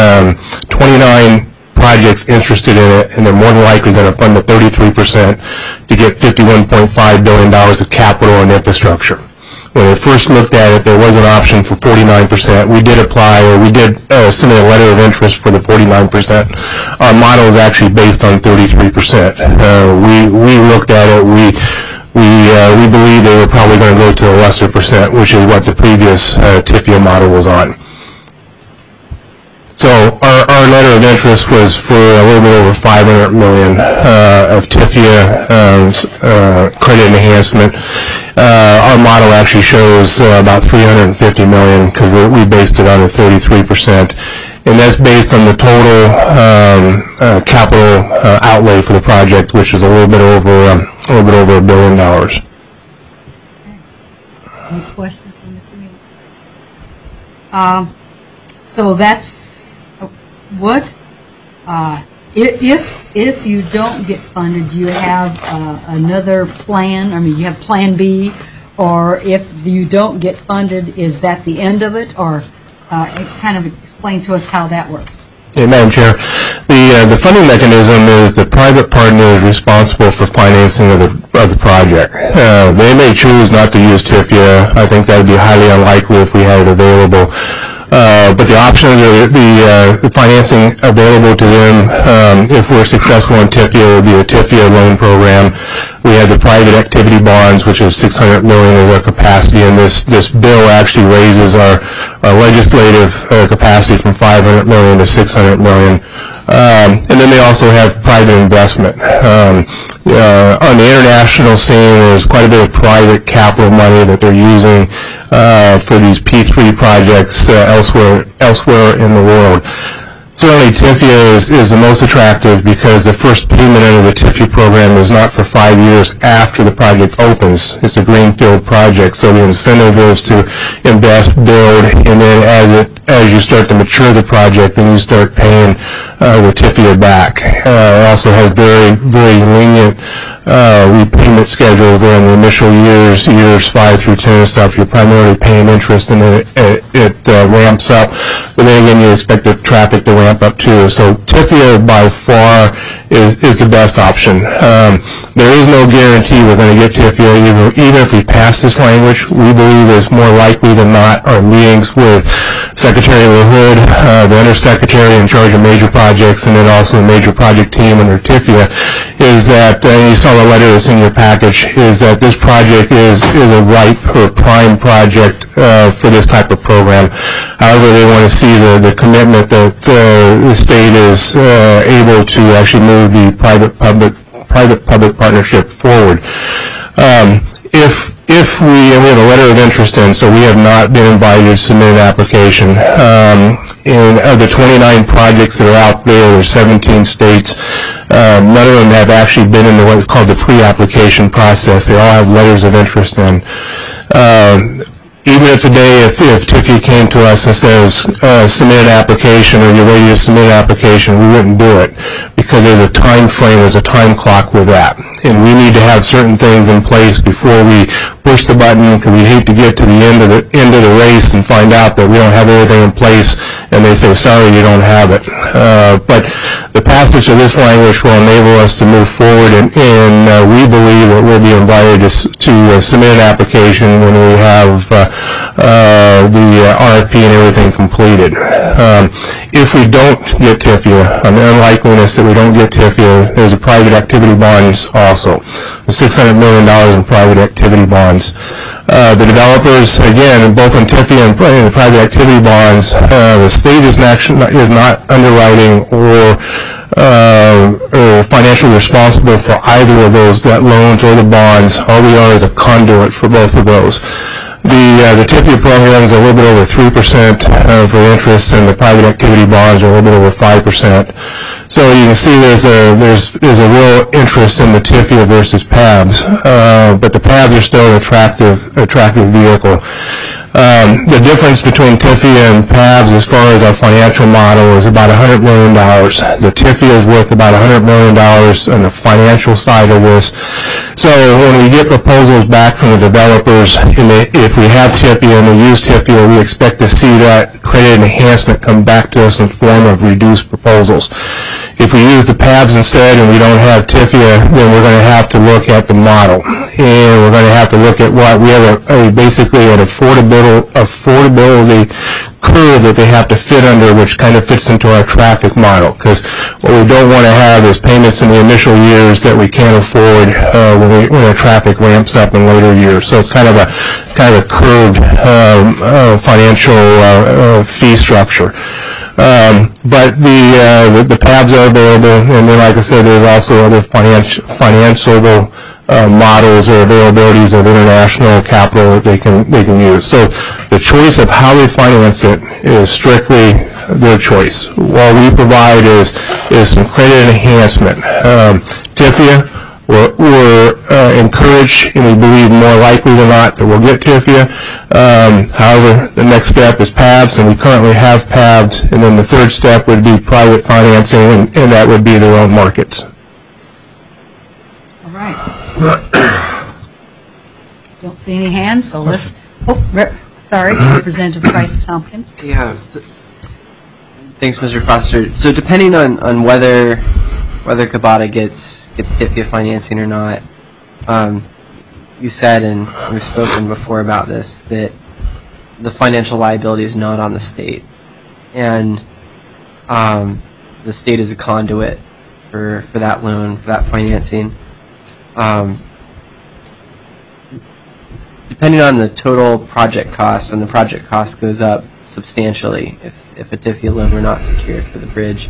29 projects interested in it, and they're more than likely going to fund the 33% to get $51.5 billion of capital and infrastructure. When we first looked at it, there was an option for 49%. We did apply, or we did submit a letter of interest for the 49%. Our model is actually based on 33%. We looked at it. We believe they were probably going to go to a lesser percent, which is what the previous TIFIA model was on. So our letter of interest was for a little bit over $500 million of TIFIA credit enhancement. Our model actually shows about $350 million because we based it on a 33%, and that's based on the total capital outlay for the project, which is a little bit over $1 billion. Any questions from the committee? So that's what if you don't get funded, do you have another plan? I mean, you have Plan B, or if you don't get funded, is that the end of it, or kind of explain to us how that works? Yeah, Madam Chair, the funding mechanism is the private partner is responsible for financing of the project. They may choose not to use TIFIA. I think that would be highly unlikely if we had it available. But the options are the financing available to them if we're successful in TIFIA would be a TIFIA loan program. We have the private activity bonds, which is $600 million of their capacity, and this bill actually raises our legislative capacity from $500 million to $600 million. And then they also have private investment. On the international scene, there's quite a bit of private capital money that they're using for these P3 projects elsewhere in the world. certainly TIFIA is the most attractive because the first payment under the TIFIA program is not for 5 years after the project opens. It's a greenfield project, so the incentive is to invest, build, and then as you start to mature the project, then you start paying the TIFIA back. It also has very, very lenient repayment schedule where in the initial years 5 through 10 and stuff, you're primarily paying interest, and then it ramps up. But then again, you expect the traffic to ramp up too. So TIFIA by far is the best option. There is no guarantee we're going to get TIFIA. Even if we pass this language, we believe it's more likely than not our meetings with Secretary LaHood, the Undersecretary in charge of major projects, and then also the major project team under TIFIA, is that, and you saw the letter that's in your package, is that this project is a ripe or prime project for this type of program. However, they want to see the commitment that the state is able to actually move the private-public partnership forward. If we have a letter of interest in, so we have not been invited to submit an application. And of the 29 projects that are out there, there's 17 states. None of them have actually been in what's called the pre-application process. They all have letters of interest in. Even if today, if TIFIA came to us and says, submit an application, or you're ready to submit an application, we wouldn't do it because there's a time frame, there's a time clock with that. And we need to have certain things in place before we push the button, because we hate to get to the end of the race and find out that we don't have everything in place, and they say, sorry, you don't have it. But the passage of this language will enable us to move forward, and we believe that we'll be invited to submit an application when we have the RFP and everything completed. If we don't get TIFIA, on the unlikeliness that we don't get TIFIA, there's a private activity bonds also, $600 million in private activity bonds. The developers, again, both in TIFIA and the private activity bonds, the state is not underwriting or financially responsible for either of those, that loans or the bonds. All we are is a conduit for both of those. The TIFIA program is a little bit over 3% for interest, and the private activity bonds are a little bit over 5%. So you can see there's a real interest in the TIFIA versus PABs, but the PABs are still an attractive vehicle. The difference between TIFIA and PABs as far as our financial model is about $100 million. The TIFIA is worth about $100 million on the financial side of this. So when we get proposals back from the developers, if we have TIFIA and we use TIFIA, we expect to see that credit enhancement come back to us in form of reduced proposals. If we use the PABs instead and we don't have TIFIA, then we're going to have to look at the model. And we're going to have to look at what we have basically an affordability curve that they have to fit under, which kind of fits into our traffic model. Because what we don't want to have is payments in the initial years that we can't afford when our traffic ramps up in later years. So it's kind of a curved financial fee structure. But the PABs are available, and then, like I said, there's also other financial models or availabilities of international capital that they can use. So the choice of how they finance it is strictly their choice. What we provide is some credit enhancement. TIFIA, we're encouraged, and we believe more likely than not that we'll get TIFIA. However, the next step is PABs, and we currently have PABs, and then the third step would be private financing, and that would be their own markets. All right. Don't see any hands, so let's... sorry, Representative Price-Tompkins. Yeah. Thanks, Mr. Foster. So depending on whether Cabada gets TIFIA financing or not, you said, and we've spoken before about this, that the financial liability is not on the state, and the state is a conduit for that loan, for that financing. Depending on the total project cost, and the project cost goes up substantially if a TIFIA loan were not secured for the bridge,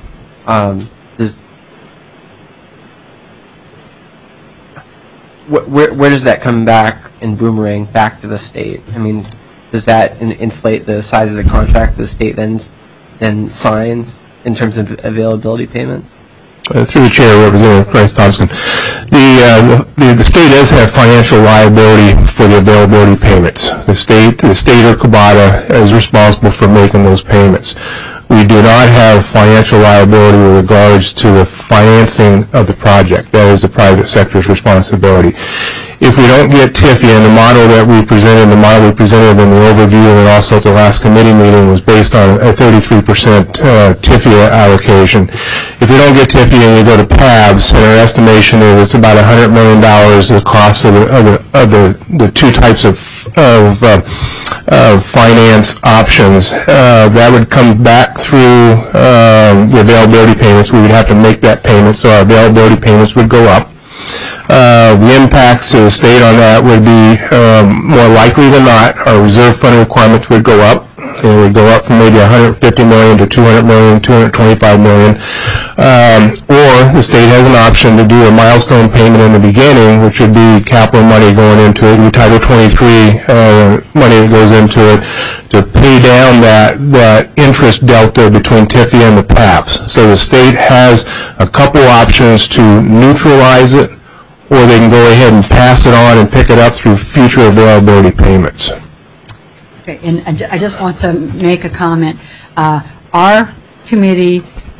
where does that come back and boomerang back to the state? I mean, does that inflate the size of the contract the state then signs in terms of availability payments? Through the chair, Representative Price Thompson. The state does have financial liability for the availability payments. The state or Cabada is responsible for making those payments. We do not have financial liability with regards to the financing of the project. That is the private sector's responsibility. If we don't get TIFIA, and the model we presented in the overview and also at the last committee meeting was based on a 33% TIFIA allocation. If we don't get TIFIA and we go to PABs, and our estimation is it's about $100 million the cost of the two types of finance options, that would come back through the availability payments. We would have to make that payment, so our availability payments would go up. The impacts to the state on that would be more likely than not our reserve fund requirements would go up. It would go up from maybe $150 million to $200 million, $225 million. Or the state has an option to do a milestone payment in the beginning, which would be capital money going into it, Title 23 money that goes into it, to pay down that interest delta between TIFIA and the PAPs. So the state has a couple options to neutralize it, or they can go ahead and pass it on and pick it up through future availability payments. Okay, and I just want to make a comment. Our committee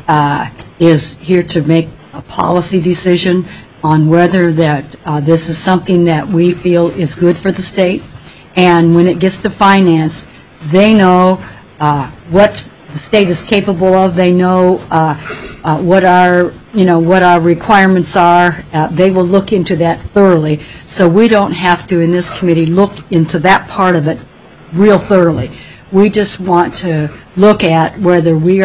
is here to make a policy decision on whether that this is something that we feel is good for the state. And when it gets to finance, they know what the state is capable of. They know what our requirements are. They will look into that thoroughly. So we don't have to, in this committee, look into that part of it real thoroughly. We just want to look at whether we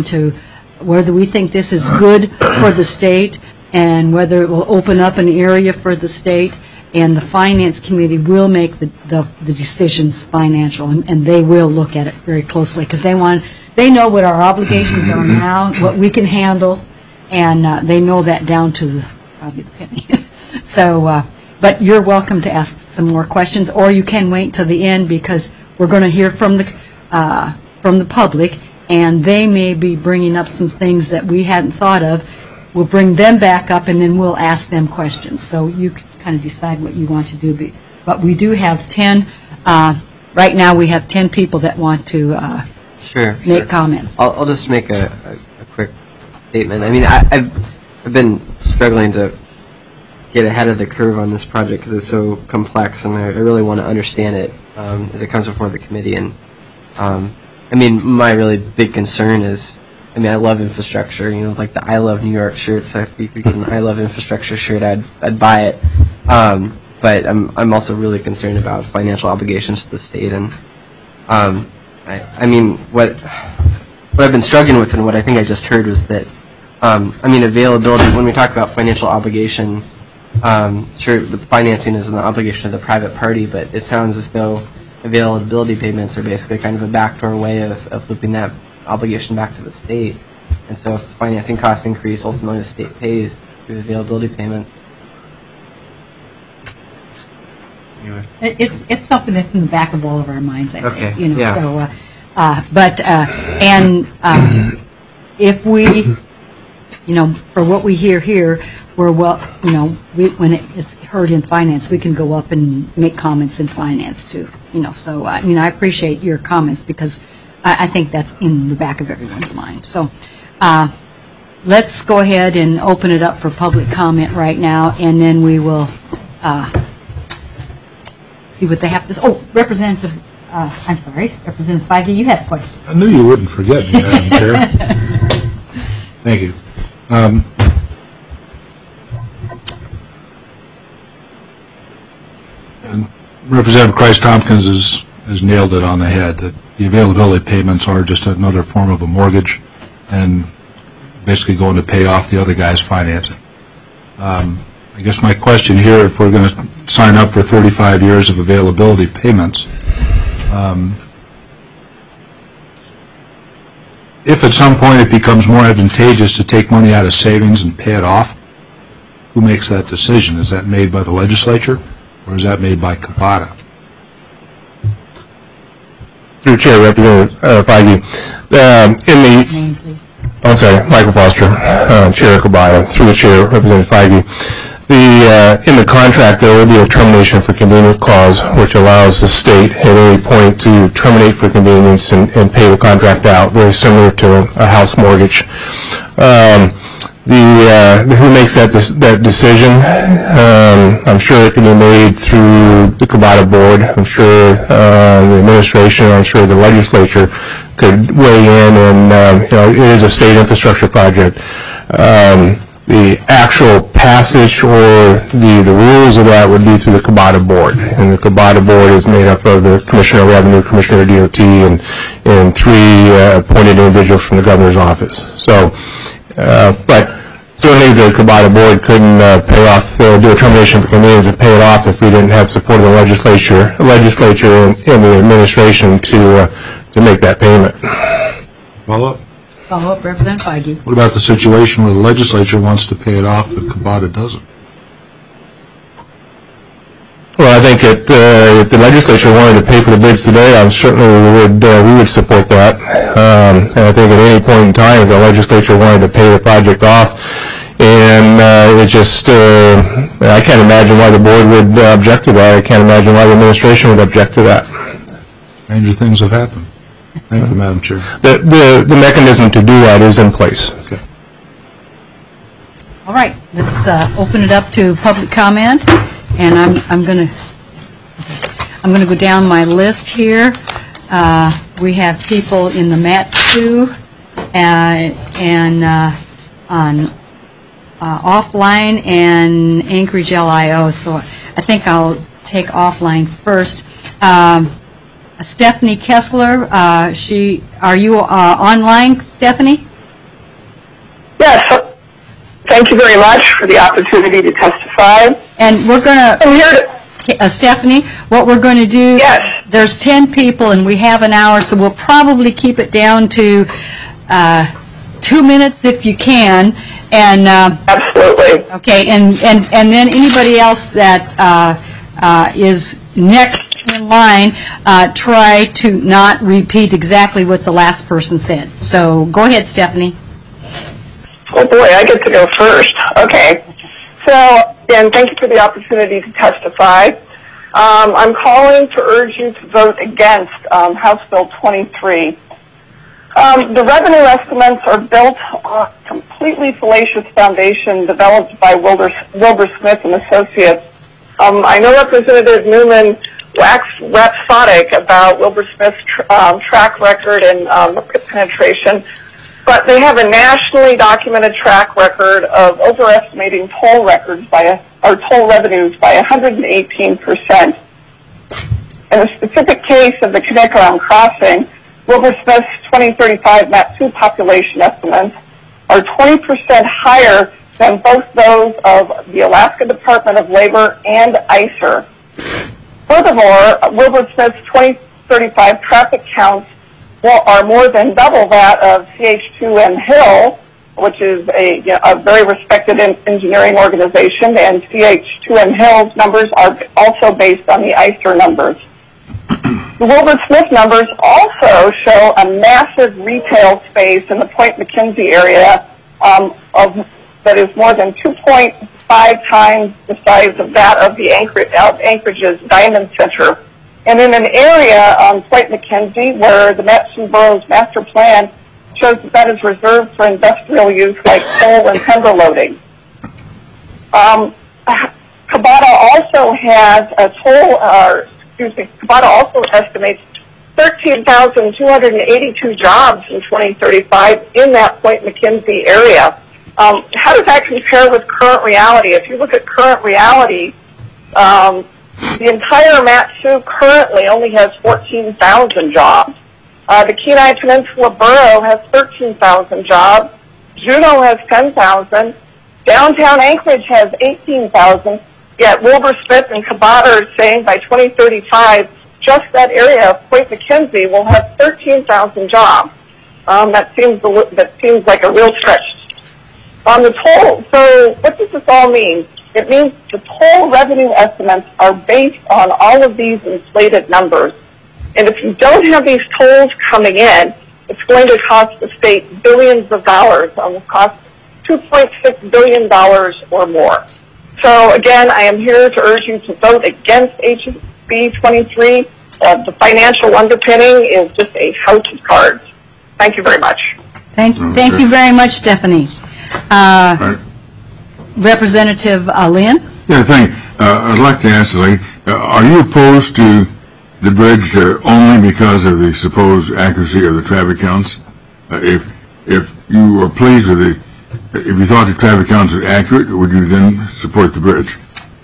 think this is good for the state and whether it will open up an area for the state, and the finance committee will make the decisions financial, and they will look at it very closely because they know what our obligations are now, what we can handle, and they know that down to probably the penny. So, but you're welcome to ask some more questions, or you can wait till the end because we're going to hear from the public, and they may be bringing up some things that we hadn't thought of. We'll bring them back up, and then we'll ask them questions. So you can kind of decide what you want to do. But we do have 10. Right now, we have 10 people that want to make comments. I'll just make a quick statement. I mean, I've been struggling to get ahead of the curve on this project because it's so complex, and I really want to understand it as it comes before the committee. And I mean, my really big concern is, I mean, I love infrastructure. Like the I Love New York shirt. So if we could get an I Love Infrastructure shirt, I'd buy it. But I'm also really concerned about financial obligations to the state. And I mean, what I've been struggling with, and what I think I just heard was that, I mean, availability. When we talk about financial obligation, sure, the financing is an obligation of the private party, but it sounds as though availability payments are basically kind of a backdoor way of looping that obligation back to the state. And so if financing costs increase, ultimately the state pays through availability payments. Anyway. It's something that's in the back of all of our minds, I think. Okay. Yeah. So, if we, for what we hear here, when it's heard in finance, we can go up and make comments in finance too. So I appreciate your comments because I think that's in the back of everyone's mind. So let's go ahead and open it up for public comment right now, and then we will see what they have to say. Oh, Representative Feige, you had a question. I knew you wouldn't forget me, Madam Chair. Thank you. And Representative Price-Tompkins has nailed it on the head, that the availability payments are just another form of a mortgage and basically going to pay off the other guy's financing. I guess my question here, if we're going to sign up for 35 years of availability payments, if at some point it becomes more advantageous to take money out of savings and pay it off, who makes that decision? Is that made by the legislature, or is that made by Cabada? Through Chair, Representative Feige, I'm sorry, Michael Foster, Chair Cabada, through the Chair, Representative Feige. In the contract, there will be a termination for convenience clause, which allows the state at any point to terminate for convenience and pay the contract out, very similar to a house mortgage. Who makes that decision? I'm sure it can be made through the Cabada board. I'm sure the administration, I'm sure the legislature could weigh in, and it is a state infrastructure project. The actual passage or the rules of that would be through the Cabada board, and the Cabada board is made up of the Commissioner of Revenue, Commissioner of DOT, and 3 appointed individuals from the governor's office. So, but certainly the Cabada board couldn't pay off, do a termination for convenience and pay it off if we didn't have support of the legislature and the administration to make that payment. Follow up? Follow up, Representative Feige. What about the situation where the legislature wants to pay it off but Cabada doesn't? Well, I think if the legislature wanted to pay for the bridge today, certainly we would support that. And I think at any point in time, if the legislature wanted to pay the project off, and I can't imagine why the board would object to that. I can't imagine why the administration would object to that. Stranger things have happened. Thank you, Madam Chair. The mechanism to do that is in place. Okay. All right, let's open it up to public comment, and I'm going to go down my list here. We have people in the MATSU and on offline and Anchorage LIO. So I think I'll take offline first. Stephanie Kessler, are you online, Stephanie? Yes. Thank you very much for the opportunity to testify. And we're going to, Stephanie, what we're going to do, yes. There's 10 people and we have an hour, so we'll probably keep it down to 2 minutes if you can. And absolutely. Okay, and then anybody else that is next in line, try to not repeat exactly what the last person said. So go ahead, Stephanie. Oh boy, I get to go first. Okay. So, again, thank you for the opportunity to testify. I'm calling to urge you to vote against House Bill 23. The revenue estimates are built on a completely fallacious foundation developed by Wilbur Smith and Associates. I know Representative Newman waxed rhapsodic about Wilbur Smith's track record and market penetration, but they have a nationally documented track record of overestimating toll revenues by 118%. In the specific case of the Connecticut Crossing, Wilbur Smith's 2035 MATSU population estimates are 20% higher than both those of the Alaska Department of Labor and ICER. Furthermore, Wilbur Smith's 2035 traffic counts are more than double that of CH2M Hill, which is a very respected engineering organization, and CH2M Hill's numbers are also based on the ICER numbers. The Wilbur Smith numbers also show a massive retail space in the Point McKenzie area that is more than 2.5 times the size of that of the Anchorage's Diamond Center. And in an area on Point McKenzie where the Matson Borough's master plan shows that is reserved for industrial use like coal and timber loading. Cabada also has Cabada also estimates 13,282 jobs in 2035 in that Point McKenzie area. How does that compare with current reality? If you look at current reality, the entire Matsu currently only has 14,000 jobs. The Kenai Peninsula Borough has 13,000 jobs. Juneau has 10,000. Downtown Anchorage has 18,000. Yet Wilbur Smith and Cabada are saying by 2035, just that area of Point McKenzie will have 13,000 jobs. That seems like a real stretch. On the toll, so what does this all mean? It means the toll revenue estimates are based on all of these inflated numbers. And if you don't have these tolls coming in, It's going to cost the state billions of dollars, almost cost $2.6 billion or more. So again, I am here to urge you to vote against HB 23. The financial underpinning is just a house of cards. Thank you very much. Thank you very much, Stephanie. Right. Representative Lynn? Yeah, thank you. I'd like to ask, are you opposed to the bridge only because of the supposed accuracy of the traffic counts? If you were pleased with it, if you thought the traffic counts were accurate, would you then support the bridge?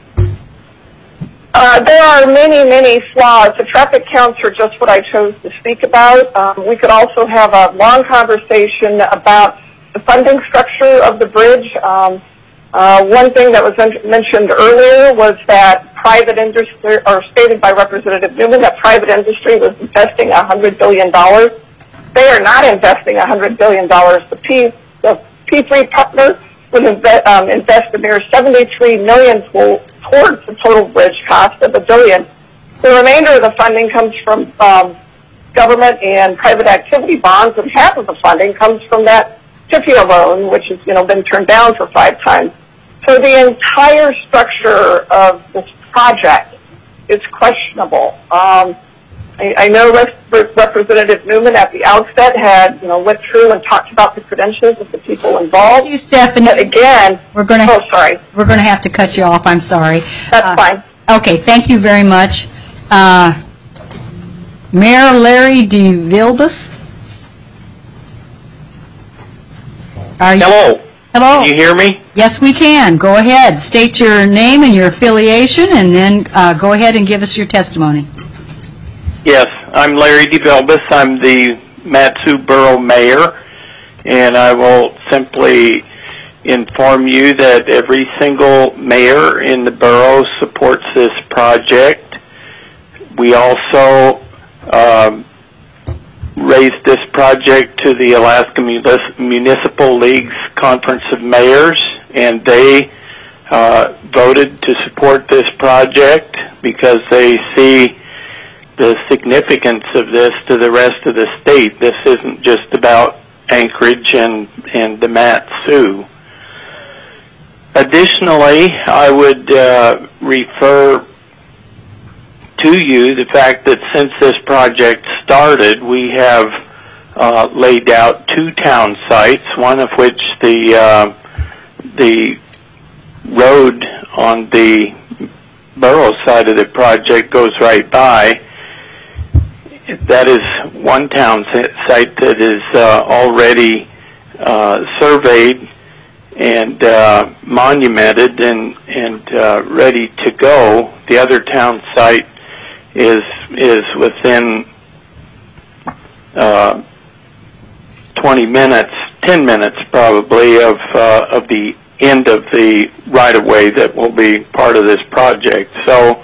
There are many, many flaws. The traffic counts are just what I chose to speak about. We could also have a long conversation about the funding structure of the bridge. One thing that was mentioned earlier was that private industry, or stated by Representative Newman, that private industry was investing $100 billion. They are not investing $100 billion. The P3 partner would invest a mere $73 million towards the total bridge cost of $1 billion. The remainder of the funding comes from government and private activity bonds, and half of the funding comes from that TIFIA loan, which has been turned down for 5 times. So the entire structure of this project is questionable. I know Representative Newman at the outset had went through and talked about the credentials of the people involved. Thank you, Stephanie. But again, we're going to have to cut you off. I'm sorry. That's fine. Okay, thank you very much. Mayor Larry DeVilbiss? Hello. Hello. Can you hear me? Yes, we can. Go ahead. State your name and your affiliation, and then go ahead and give us your testimony. Yes, I'm Larry DeVilbiss. I'm the Mat-Su Borough Mayor, and I will simply inform you that every single mayor in the borough supports this project. We also raised this project to the Alaska Municipal League's Conference of Mayors, and they voted to support this project because they see the significance of this to the rest of the state. This isn't just about Anchorage and the Mat-Su. Additionally, I would refer to you the fact that since this project started, we have laid out 2 town sites, one of which the road on the borough side of the project goes right by. That is one town site that is already surveyed and monumented and ready to go. The other town site is within 20 minutes, 10 minutes probably of the end of the right-of-way that will be part of this project. So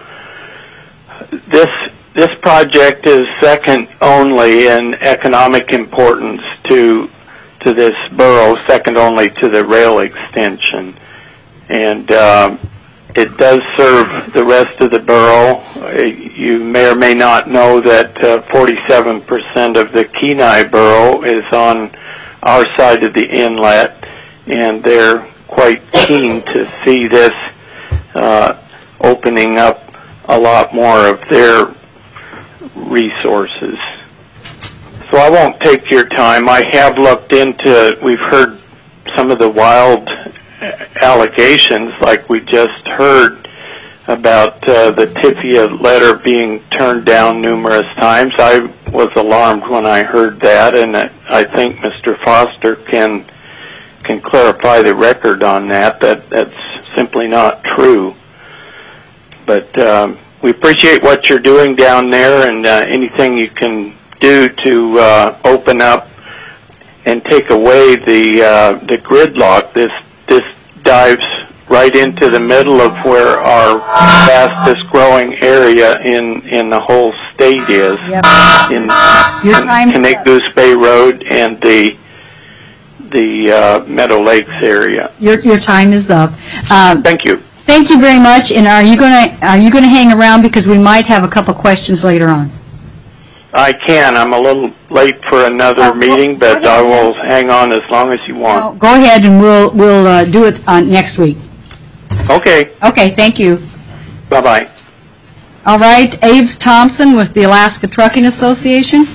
this project is second only in economic importance to this borough, second only to the rail extension. And it does serve the rest of the borough. You may or may not know that 47% of the Kenai borough is on our side of the inlet, and they're quite keen to see this opening up a lot more of their resources. So I won't take your time. I have looked into, we've heard some of the wild allegations, like we just heard about the TIFIA letter being turned down numerous times. I was alarmed when I heard that, and I think Mr. Foster can clarify the record on that. That's simply not true. But we appreciate what you're doing down there, and anything you can do to open up and take away the gridlock. This dives right into the middle of where our fastest growing area in the whole state is. Yep. In Connect Goose Bay Road and the Meadow Lakes area. Your time is up. Thank you. Thank you very much. And are you going to hang around, because we might have a couple questions later on? I can. I'm a little late for another meeting, but I will hang on as long as you want. Go ahead, and we'll do it next week. Okay. Okay, thank you. Bye-bye. All right, Aves Thompson with the Alaska Trucking Association.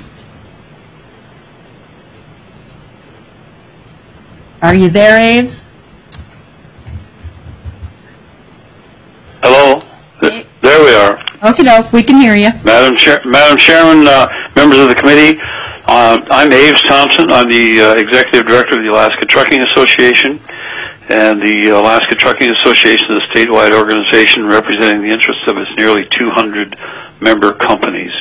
Are you there, Aves? Hello. There we are. Okay, doke, we can hear you. Madam Chairman, members of the committee, I'm Aves Thompson. I'm the Executive Director of the Alaska Trucking Association, and the Alaska Trucking Association is a statewide organization representing the interests of its nearly 200 member companies.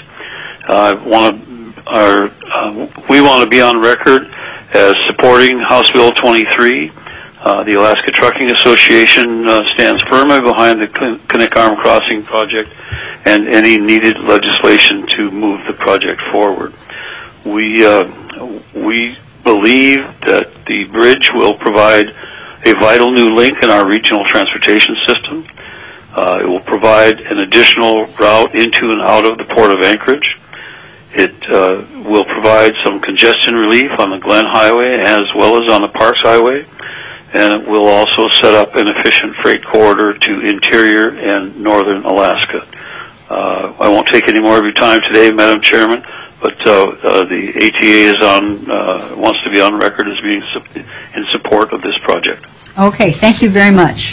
We want to be on record as supporting House Bill 23. The Alaska Trucking Association stands firmly behind the Knik Arm Crossing project and any needed legislation to move the project forward. We believe that the bridge will provide a vital new link in our regional transportation system. It will provide an additional route into and out of the Port of Anchorage. It will provide some congestion relief on the Glen Highway as well as on the Parks Highway, and it will also set up an efficient freight corridor to interior and northern Alaska. I won't take any more of your time today, Madam Chairman, but the ATA wants to be on record as being in support of this project. Okay, thank you very much.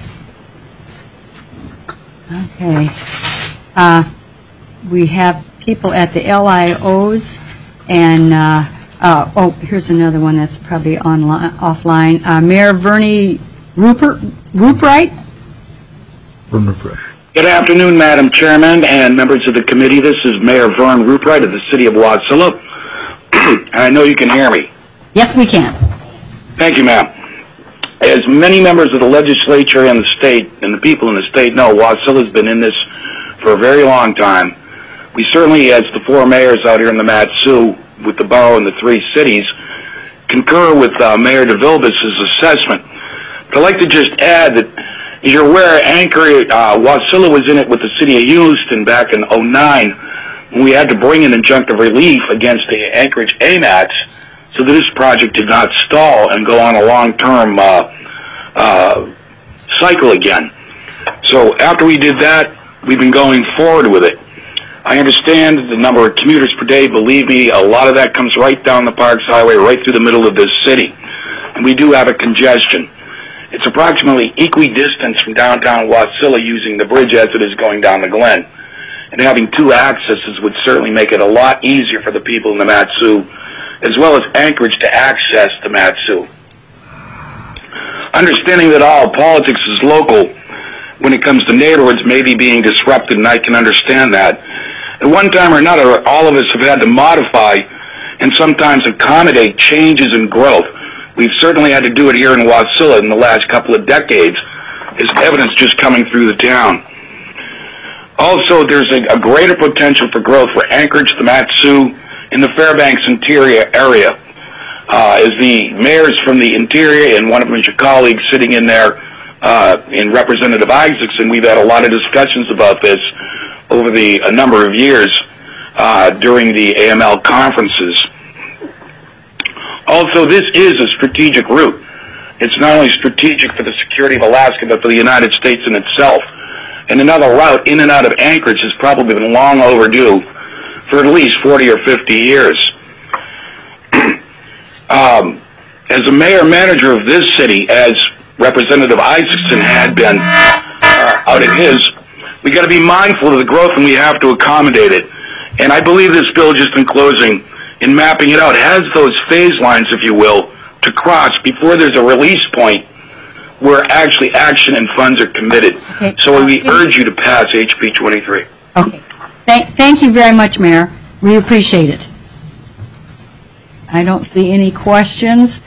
Okay. We have people at the LIOs, and here's another one that's probably offline. Mayor Vernie Ruprecht. Good afternoon, Madam Chairman and members of the committee. This is Mayor Vern Ruprecht of the City of Wasilla, and I know you can hear me. Yes, we can. Thank you, ma'am. As many members of the legislature and the state and the people in the state know, Wasilla has been in this for a very long time. We certainly, as the four mayors out here in the Mat-Su, with the borough and the three cities, concur with Mayor DeVilbiss' assessment. But I'd like to just add that, as you're aware, Wasilla was in it with the city of Houston back in 2009 when we had to bring in injunctive relief against the Anchorage AMATs so that this project did not stall and go on a long-term cycle again. So after we did that, we've been going forward with it. I understand the number of commuters per day. Believe me, a lot of that comes right down the Parks Highway, right through the middle of this city. And we do have a congestion. It's approximately equidistant from downtown Wasilla using the bridge as it is going down the Glen. And having two accesses would certainly make it a lot easier for the people in the Mat-Su, as well as Anchorage, to access the Mat-Su. Understanding that all politics is local when it comes to neighborhoods maybe being disrupted, and I can understand that. At one time or another, all of us have had to modify and sometimes accommodate changes in growth. We've certainly had to do it here in Wasilla in the last couple of decades, as evidence just coming through the town. Also, there's a greater potential for growth for Anchorage, the Mat-Su, in the Fairbanks interior area. As the mayors from the interior and one of them is your colleagues sitting in there, in Representative Isaacson, we've had a lot of discussions about this over a number of years during the AML conferences. Also, this is a strategic route. It's not only strategic for the security of Alaska, but for the United States in itself. And another route in and out of Anchorage has probably been long overdue for at least 40 or 50 years. As a mayor-manager of this city, as Representative Isaacson had been out at his, we got to be mindful of the growth, and we have to accommodate it. And I believe this bill, just in closing, in mapping it out, has those phase lines, if you will, to cross before there's a release point where actually action and funds are committed. Okay. So we urge you to pass HB 23. Okay. Thank you very much, Mayor. We appreciate it. I don't see any questions.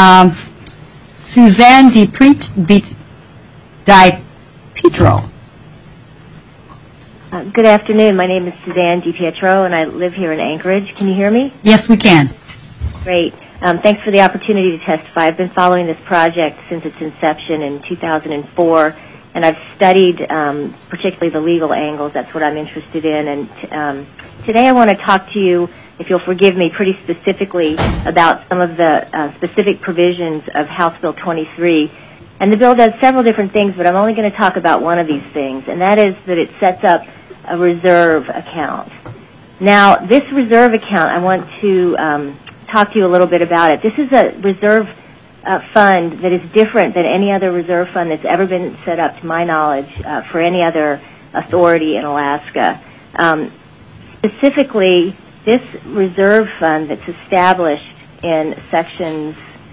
Suzanne DiPietro. Good afternoon. My name is Suzanne DiPietro, and I live here in Anchorage. Can you hear me? Yes, we can. Great. Thanks for the opportunity to testify. I've been following this project since its inception in 2004, and I've studied particularly the legal angles. That's what I'm interested in. And today I want to talk to you, if you'll forgive me, pretty specifically about some of the specific provisions of House Bill 23. And the bill does several different things, but I'm only going to talk about one of these things, and that is that it sets up a reserve account. Now, this reserve account, I want to talk to you a little bit about it. This is a reserve fund that is different than any other reserve fund that's ever been set up, to my knowledge, for any other authority in Alaska. Specifically, this reserve fund that's established in sections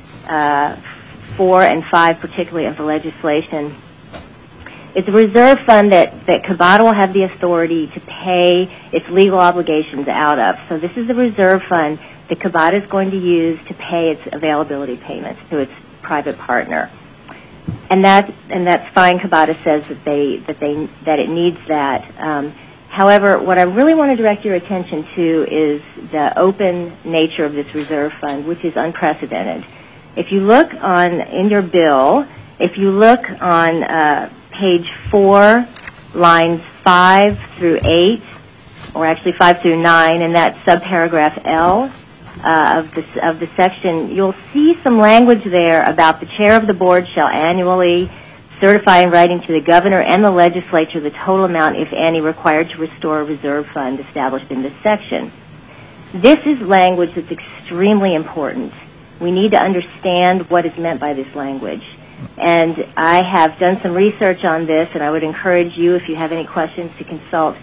4 and 5, particularly of the legislation, it's a reserve fund that Cabada will have the authority to pay its legal obligations out of. So this is the reserve fund that Cabada is going to use to pay its availability payments to its private partner. And that's fine. Cabada says that it needs that. However, what I really want to direct your attention to is the open nature of this reserve fund, which is unprecedented. If you look in your bill, if you look on page 4, lines 5 through 8, or actually 5 through 9, and that subparagraph L of the section, you'll see some language there about the chair of the board shall annually certify in writing to the governor and the legislature the total amount, if any, required to restore a reserve fund established in this section. This is language that's extremely important. We need to understand what is meant by this language. And I have done some research on this, and I would encourage you, if you have any questions, to consult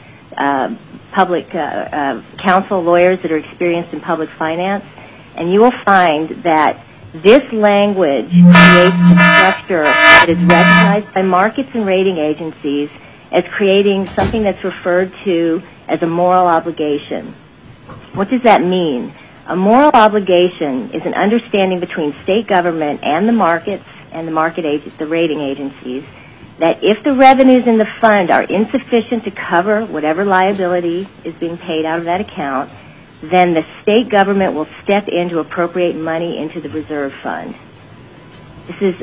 public counsel, lawyers that are experienced in public finance, and you will find that this language creates a structure that is recognized by markets and rating agencies as creating something that's referred to as a moral obligation. What does that mean? A moral obligation is an understanding between state government and the markets and the rating agencies that if the revenues in the fund are insufficient to cover whatever liability is being paid out of that account, then the state government will step in to appropriate money into the reserve fund. This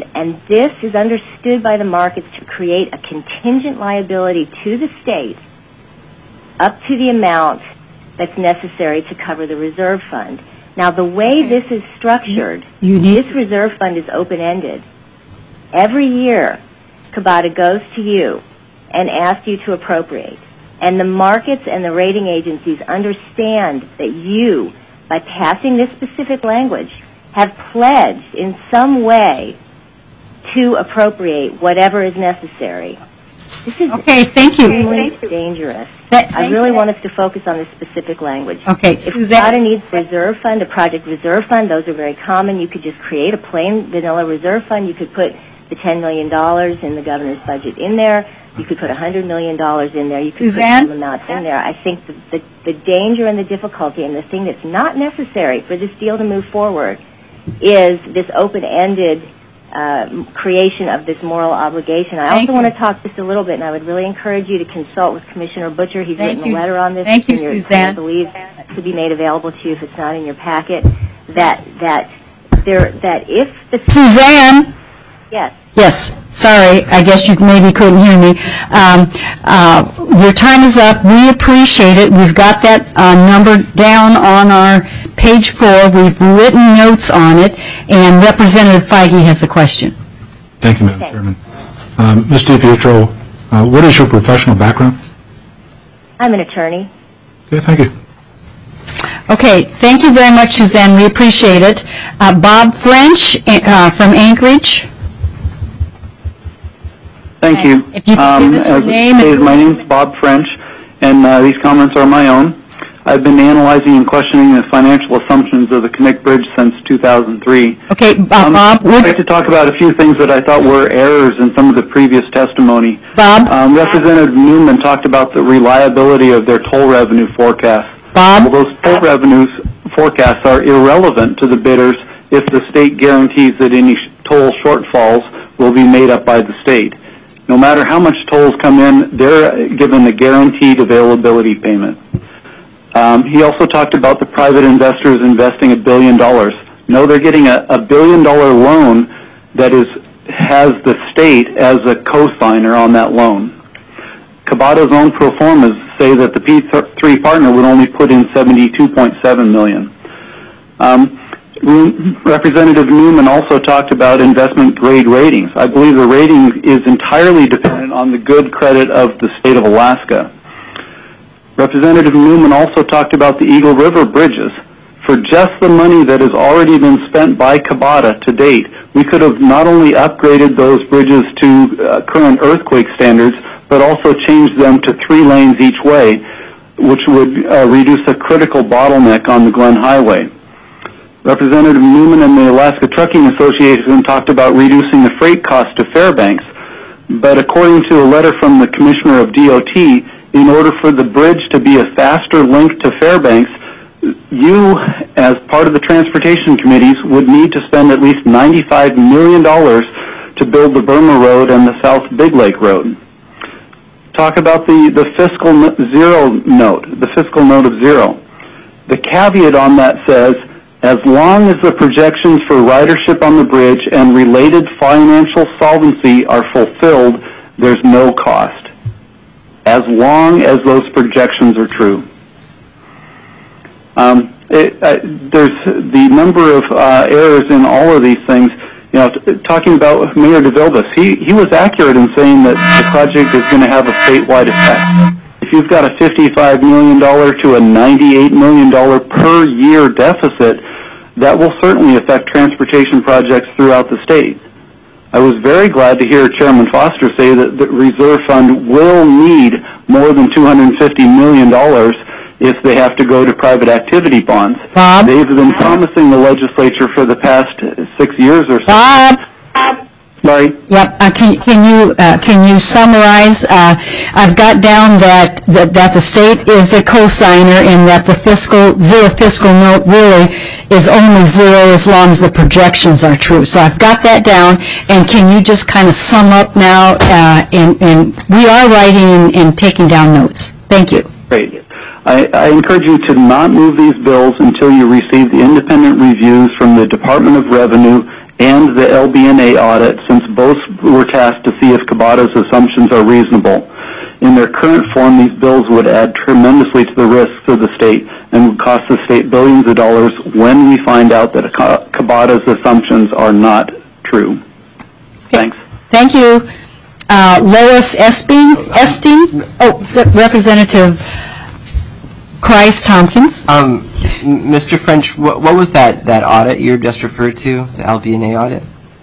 is understood by the markets to create a contingent liability to the state up to the amount that's necessary to cover the reserve fund. Now, the way this is structured, this reserve fund is open-ended. Every year, Cabada goes to you and asks you to appropriate. And the markets and the rating agencies understand that you, by passing this specific language, have pledged in some way to appropriate whatever is necessary. This is extremely dangerous. I really want us to focus on this specific language. If Cabada needs a reserve fund, a project reserve fund, those are very common. You could just create a plain vanilla reserve fund. You could put the $10 million in the governor's budget in there. You could put $100 million in there. You could put some amounts in there. I think the danger and the difficulty and the thing that's not necessary for this deal to move forward is this open-ended creation of this moral obligation. I also want to talk just a little bit, and I would really encourage you to consult with Commissioner Butcher. He's written a letter on this. Thank you, Suzanne. I believe to be made available to you if it's not in your packet. That if the Suzanne. Yes. Yes. Sorry, I guess you maybe couldn't hear me. Your time is up. We appreciate it. We've got that number down on our page 4. We've written notes on it, and Representative Feige has a question. Thank you, Madam Chairman. Ms. DiPietro, what is your professional background? I'm an attorney. Okay, thank you. Okay, thank you very much, Suzanne. We appreciate it. Bob French from Anchorage. Thank you. If you could give us your name. My name is Bob French, and these comments are my own. I've been analyzing and questioning the financial assumptions of the Connect Bridge since 2003. Okay, Bob. I'd like to talk about a few things that I thought were errors in some of the previous testimony. Bob? Representative Newman talked about the reliability of their toll revenue forecasts. Bob? Well, those toll revenues forecasts are irrelevant to the bidders if the state guarantees that any toll shortfalls will be made up by the state. No matter how much tolls come in, they're given the guaranteed availability payment. He also talked about the private investors investing $1 billion. No, they're getting a $1 billion loan that has the state as a co-signer on that loan. Cabata's own pro formas say that the P3 partner would only put in $72.7 million. Representative Newman also talked about investment grade ratings. I believe the rating is entirely dependent on the good credit of the state of Alaska. Representative Newman also talked about the Eagle River bridges. For just the money that has already been spent by Cabata to date, we could have not only upgraded those bridges to current earthquake standards, but also changed them to 3 lanes each way, which would reduce a critical bottleneck on the Glen Highway. Representative Newman and the Alaska Trucking Association talked about reducing the freight cost to Fairbanks, but according to a letter from the Commissioner of DOT, in order for the bridge to be a faster link to Fairbanks, you, as part of the transportation committees, would need to spend at least $95 million to build the Burma Road and the South Big Lake Road. Talk about the fiscal note of zero. The caveat on that says, as long as the projections for ridership on the bridge and related financial solvency are fulfilled, there's no cost. As long as those projections are true. There's the number of errors in all of these things. You know, talking about Mayor DeVilbiss, he was accurate in saying that the project is going to have a statewide effect. If you've got a $55 million to a $98 million per year deficit, that will certainly affect transportation projects throughout the state. I was very glad to hear Chairman Foster say that the reserve fund will need more than $250 million if they have to go to private activity bonds. Bob? They've been promising the legislature for the past 6 years or so. Bob? Sorry? Yep. Can you summarize? I've got down that the state is a cosigner and that the zero fiscal note really is only zero as long as the projections are true. So I've got that down. And can you just kind of sum up now? And we are writing and taking down notes. Thank you. Great. I encourage you to not move these bills until you receive the independent reviews from the Department of Revenue and the LBNA audit, since both were tasked to see if Cabata's assumptions are reasonable. In their current form, these bills would add tremendously to the risks of the state and would cost the state billions of dollars when we find out that Cabata's assumptions are not true. Thanks. Thank you. Lois Esteen? Representative Christ Tompkins. Mr. French, what was that audit you just referred to, the LBNA audit?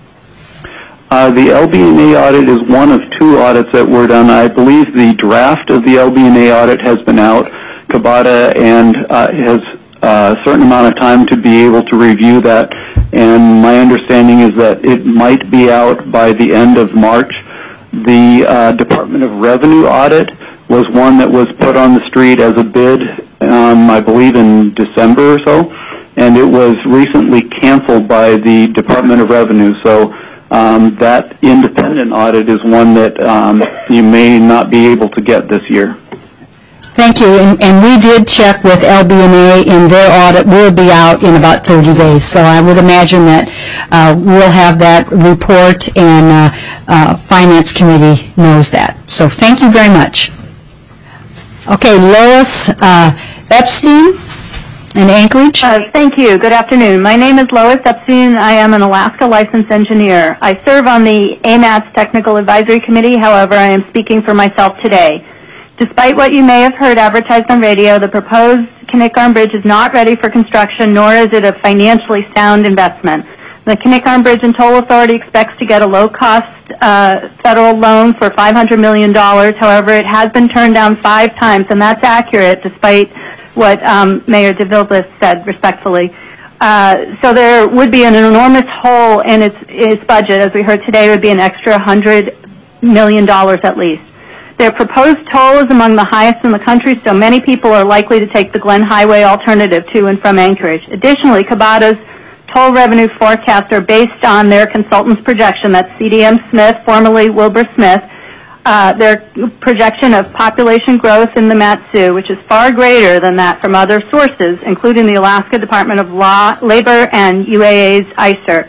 The LBNA audit is one of 2 audits that were done. I believe the draft of the LBNA audit has been out. Cabata has a certain amount of time to be able to review that, and my understanding is that it might be out by the end of March. The Department of Revenue audit was one that was put on the street as a bid, I believe in December or so, and it was recently canceled by the Department of Revenue. So that independent audit is one that you may not be able to get this year. Thank you. And we did check with LBNA, and their audit will be out in about 30 days. So I would imagine that we'll have that report, and Finance Committee knows that. So thank you very much. Okay, Lois Epstein in Anchorage. Thank you. Good afternoon. My name is Lois Epstein. I am an Alaska licensed engineer. I serve on the AMATS Technical Advisory Committee. However, I am speaking for myself today. Despite what you may have heard advertised on radio, the proposed Kinnick Bridge is not ready for construction, nor is it a financially sound investment. The Kinnick Bridge and Toll Authority expects to get a low-cost federal loan for $500 million. However, it has been turned down 5 times, and that's accurate despite what Mayor DeVilbiss said respectfully. So there would be an enormous hole in its budget. As we heard today, it would be an extra $100 million at least. Their proposed toll is among the highest in the country, so many people are likely to take the Glen Highway alternative to and from Anchorage. Additionally, Cabata's toll revenue forecasts are based on their consultant's projection, that's CDM Smith, formerly Wilbur Smith, their projection of population growth in the Mat-Su, which is far greater than that from other sources, including the Alaska Department of Labor and UAA's ICER.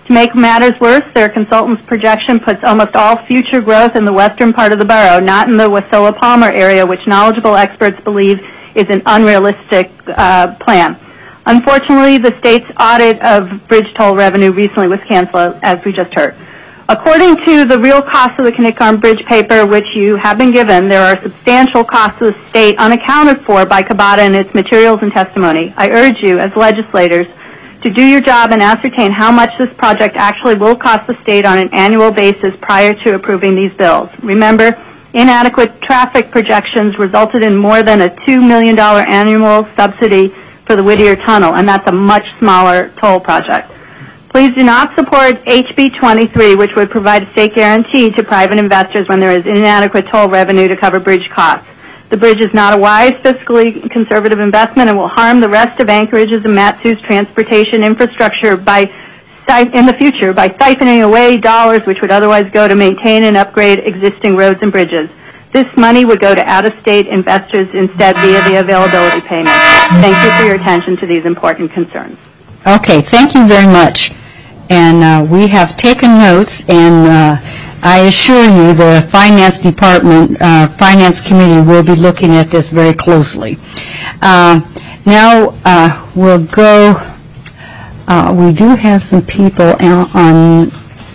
To make matters worse, their consultant's projection puts almost all future growth in the western part of the borough, not in the Wasilla-Palmer area, which knowledgeable experts believe is an unrealistic plan. Unfortunately, the state's audit of bridge toll revenue recently was canceled, as we just heard. According to the real cost of the Connect Arm Bridge paper, which you have been given, there are substantial costs to the state unaccounted for by KBADA and its materials and testimony. I urge you, as legislators, to do your job and ascertain how much this project actually will cost the state on an annual basis prior to approving these bills. Remember, inadequate traffic projections resulted in more than a $2 million annual subsidy for the Whittier Tunnel, and that's a much smaller toll project. Please do not support HB 23, which would provide a state guarantee to private investors when there is inadequate toll revenue to cover bridge costs. The bridge is not a wise, fiscally conservative investment and will harm the rest of Anchorage's and Mat-Su's transportation infrastructure in the future by siphoning away dollars which would otherwise go to maintain and upgrade existing roads and bridges. This money would go to out-of-state investors instead via the availability payment. Thank you for your attention to these important concerns. Okay, thank you very much. And we have taken notes, and I assure you the Finance Department, Finance Committee will be looking at this very closely. Now we'll go, we do have some people on,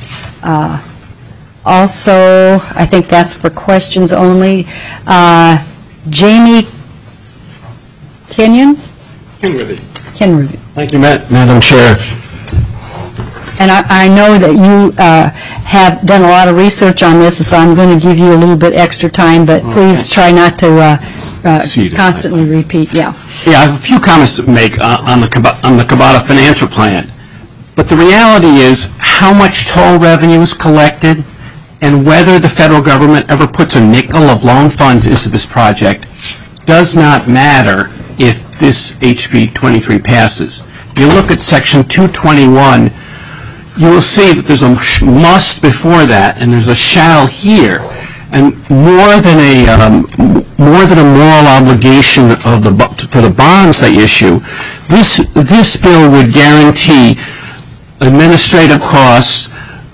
also, I think that's for questions only. Jamie Kenyon? Kenworthy. Thank you, Madam Chair. And I know that you have done a lot of research on this, so I'm going to give you a little bit extra time, but please try not to constantly repeat. Yeah, I have a few comments to make on the KBADA financial plan. But the reality is how much toll revenue is collected and whether the federal government ever puts a nickel of loan funds into this project does not matter if this HB 23 passes. If you look at Section 221, you will see that there's a must before that, and there's a shall here. And more than a moral obligation to the bonds they issue, this bill would guarantee administrative costs,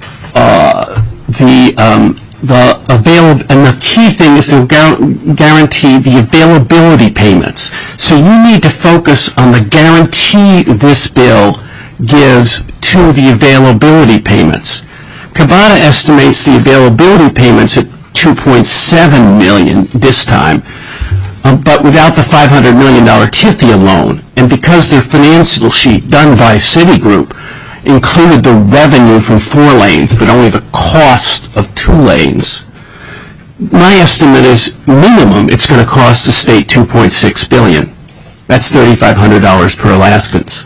and the key thing is to guarantee the availability payments. So you need to focus on the guarantee this bill gives to the availability payments. KBADA estimates the availability payments at $2.7 million this time, but without the $500 million TIFIA loan. And because their financial sheet done by Citigroup included the revenue from 4 lanes, but only the cost of 2 lanes, my estimate is minimum it's going to cost the state $2.6 billion. That's $3,500 per Alaskans.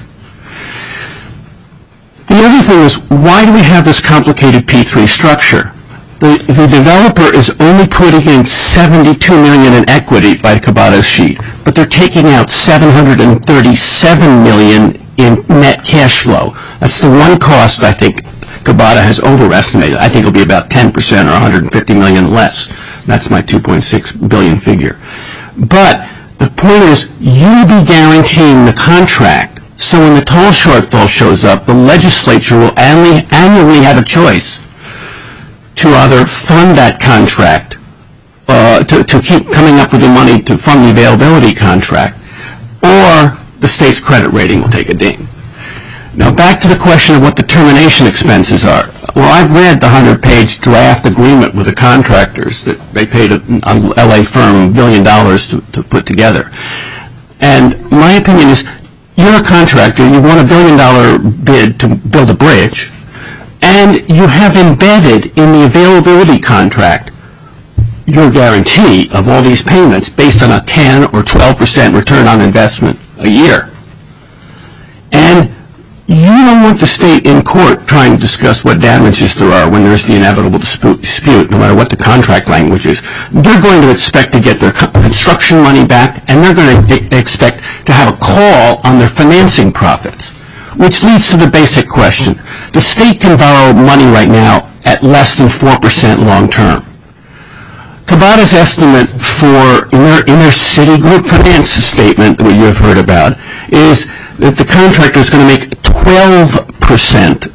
The other thing is, why do we have this complicated P3 structure? The developer is only putting in $72 million in equity by KBADA's sheet, but they're taking out $737 million in net cash flow. That's the one cost I think KBADA has overestimated. I think it'll be about 10% or $150 million less. That's my $2.6 billion figure. But the point is, you'll be guaranteeing the contract. So when the toll shortfall shows up, the legislature will annually have a choice to either fund that contract, to keep coming up with the money to fund the availability contract, or the state's credit rating will take a ding. Now back to the question of what the termination expenses are. Well, I've read the 100-page draft agreement with the contractors that they paid an LA firm $1 billion to put together. And my opinion is, you're a contractor, you won $1 billion bid to build a bridge, and you have embedded in the availability contract your guarantee of all these payments based on a 10 or 12% return on investment a year. And you don't want the state in court trying to discuss what damages there are when there's the inevitable dispute, no matter what the contract language is. They're going to expect to get their construction money back, and they're going to expect to have a call on their financing profits, which leads to the basic question. The state can borrow money right now at less than 4% long term. KBADA's estimate for, in their Citigroup finance statement that you have heard about, is that the contractor is going to make 12%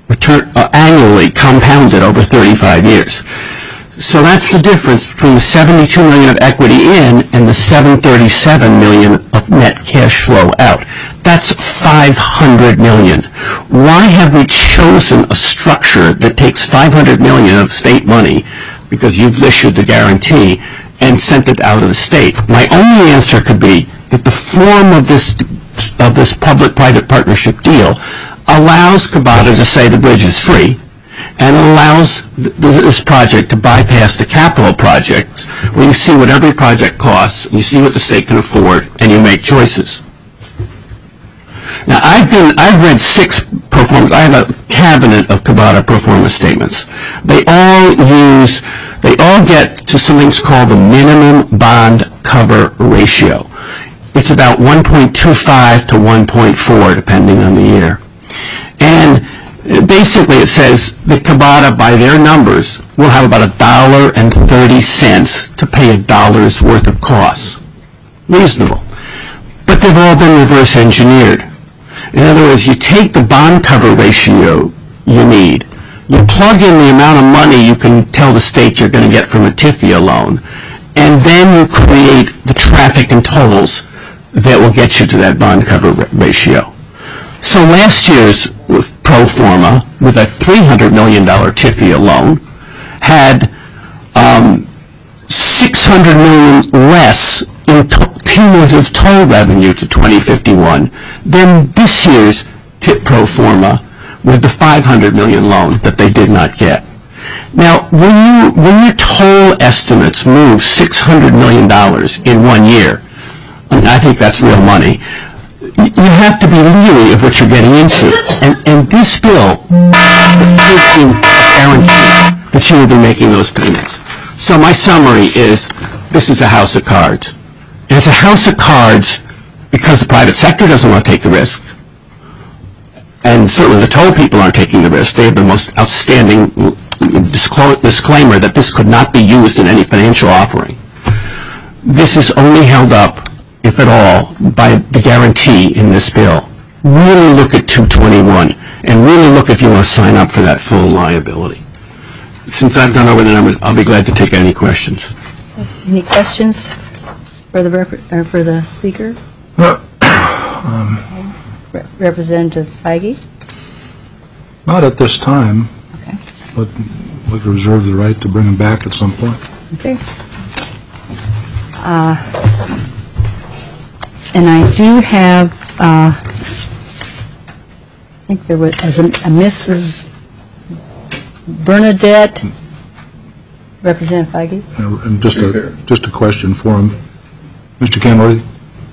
annually compounded over 35 years. So that's the difference between the $72 million of equity in and the $737 million of net cash flow out. That's $500 million. Why have we chosen a structure that takes $500 million of state money, because you've issued the guarantee, and sent it out of the state? My only answer could be that the form of this public-private partnership deal allows Cabada to say the bridge is free, and allows this project to bypass the capital projects, where you see what every project costs, you see what the state can afford, and you make choices. Now, I've read 6 performance. I have a cabinet of Cabada performance statements. They all get to something called the minimum bond cover ratio. It's about 1.25 to 1.4, depending on the year. And basically it says that Cabada, by their numbers, will have about $1.30 to pay $1 worth of costs. Reasonable. But they've all been reverse engineered. In other words, you take the bond cover ratio you need, you plug in the amount of money you can tell the state you're going to get from a TIFIA loan, and then you create the traffic and tolls that will get you to that bond cover ratio. So last year's pro forma, with a $300 million TIFIA loan, had $600 million less in cumulative toll revenue to 2051 than this year's TIP pro forma with the $500 million loan that they did not get. Now, when your toll estimates move $600 million in 1 year, I think that's real money, you have to be leery of what you're getting into. And this bill gives you a guarantee that you will be making those payments. So my summary is, this is a house of cards. And it's a house of cards because the private sector doesn't want to take the risk. And certainly the toll people aren't taking the risk. They have the most outstanding disclaimer that this could not be used in any financial offering. This is only held up, if at all, by the guarantee in this bill. Really look at 221, and really look if you want to sign up for that full liability. Since I've gone over the numbers, I'll be glad to take any questions. Any questions for the speaker? Representative Feige? Not at this time. Okay. But we reserve the right to bring them back at some point. Okay. And I do have, I think there was a Mrs. Bernadette, Representative Feige. And just a question for him. Mr. Kenworthy?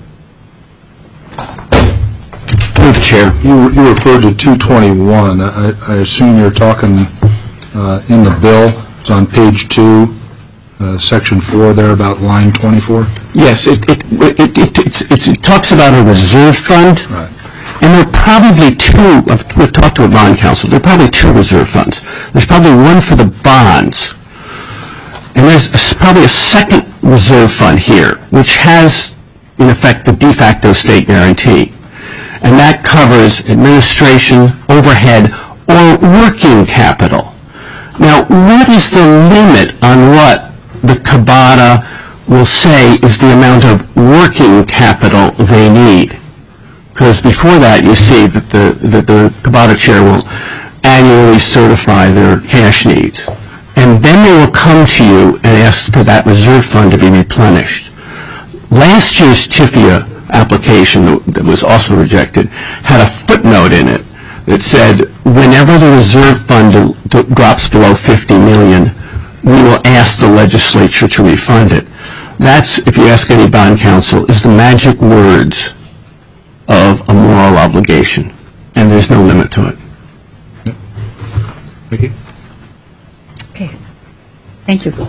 Through the chair. You referred to 221. I assume you're talking in the bill. It's on page 2. Section 4 there about line 24? Yes, it talks about a reserve fund. Right. And there are probably 2, we've talked to a bond council, there are probably 2 reserve funds. There's probably one for the bonds. And there's probably a second reserve fund here, which has, in effect, the de facto state guarantee. And that covers administration, overhead, or working capital. Now, what is the limit on what the Cabada will say is the amount of working capital they need? Because before that, you see that the Cabada chair will annually certify their cash needs. And then they will come to you and ask for that reserve fund to be replenished. Last year's TIFIA application that was also rejected had a footnote in it that said, whenever the reserve fund drops below $50 million, we will ask the legislature to refund it. That's, if you ask any bond counsel, is the magic words of a moral obligation, and there's no limit to it. Thank you. Okay. Thank you.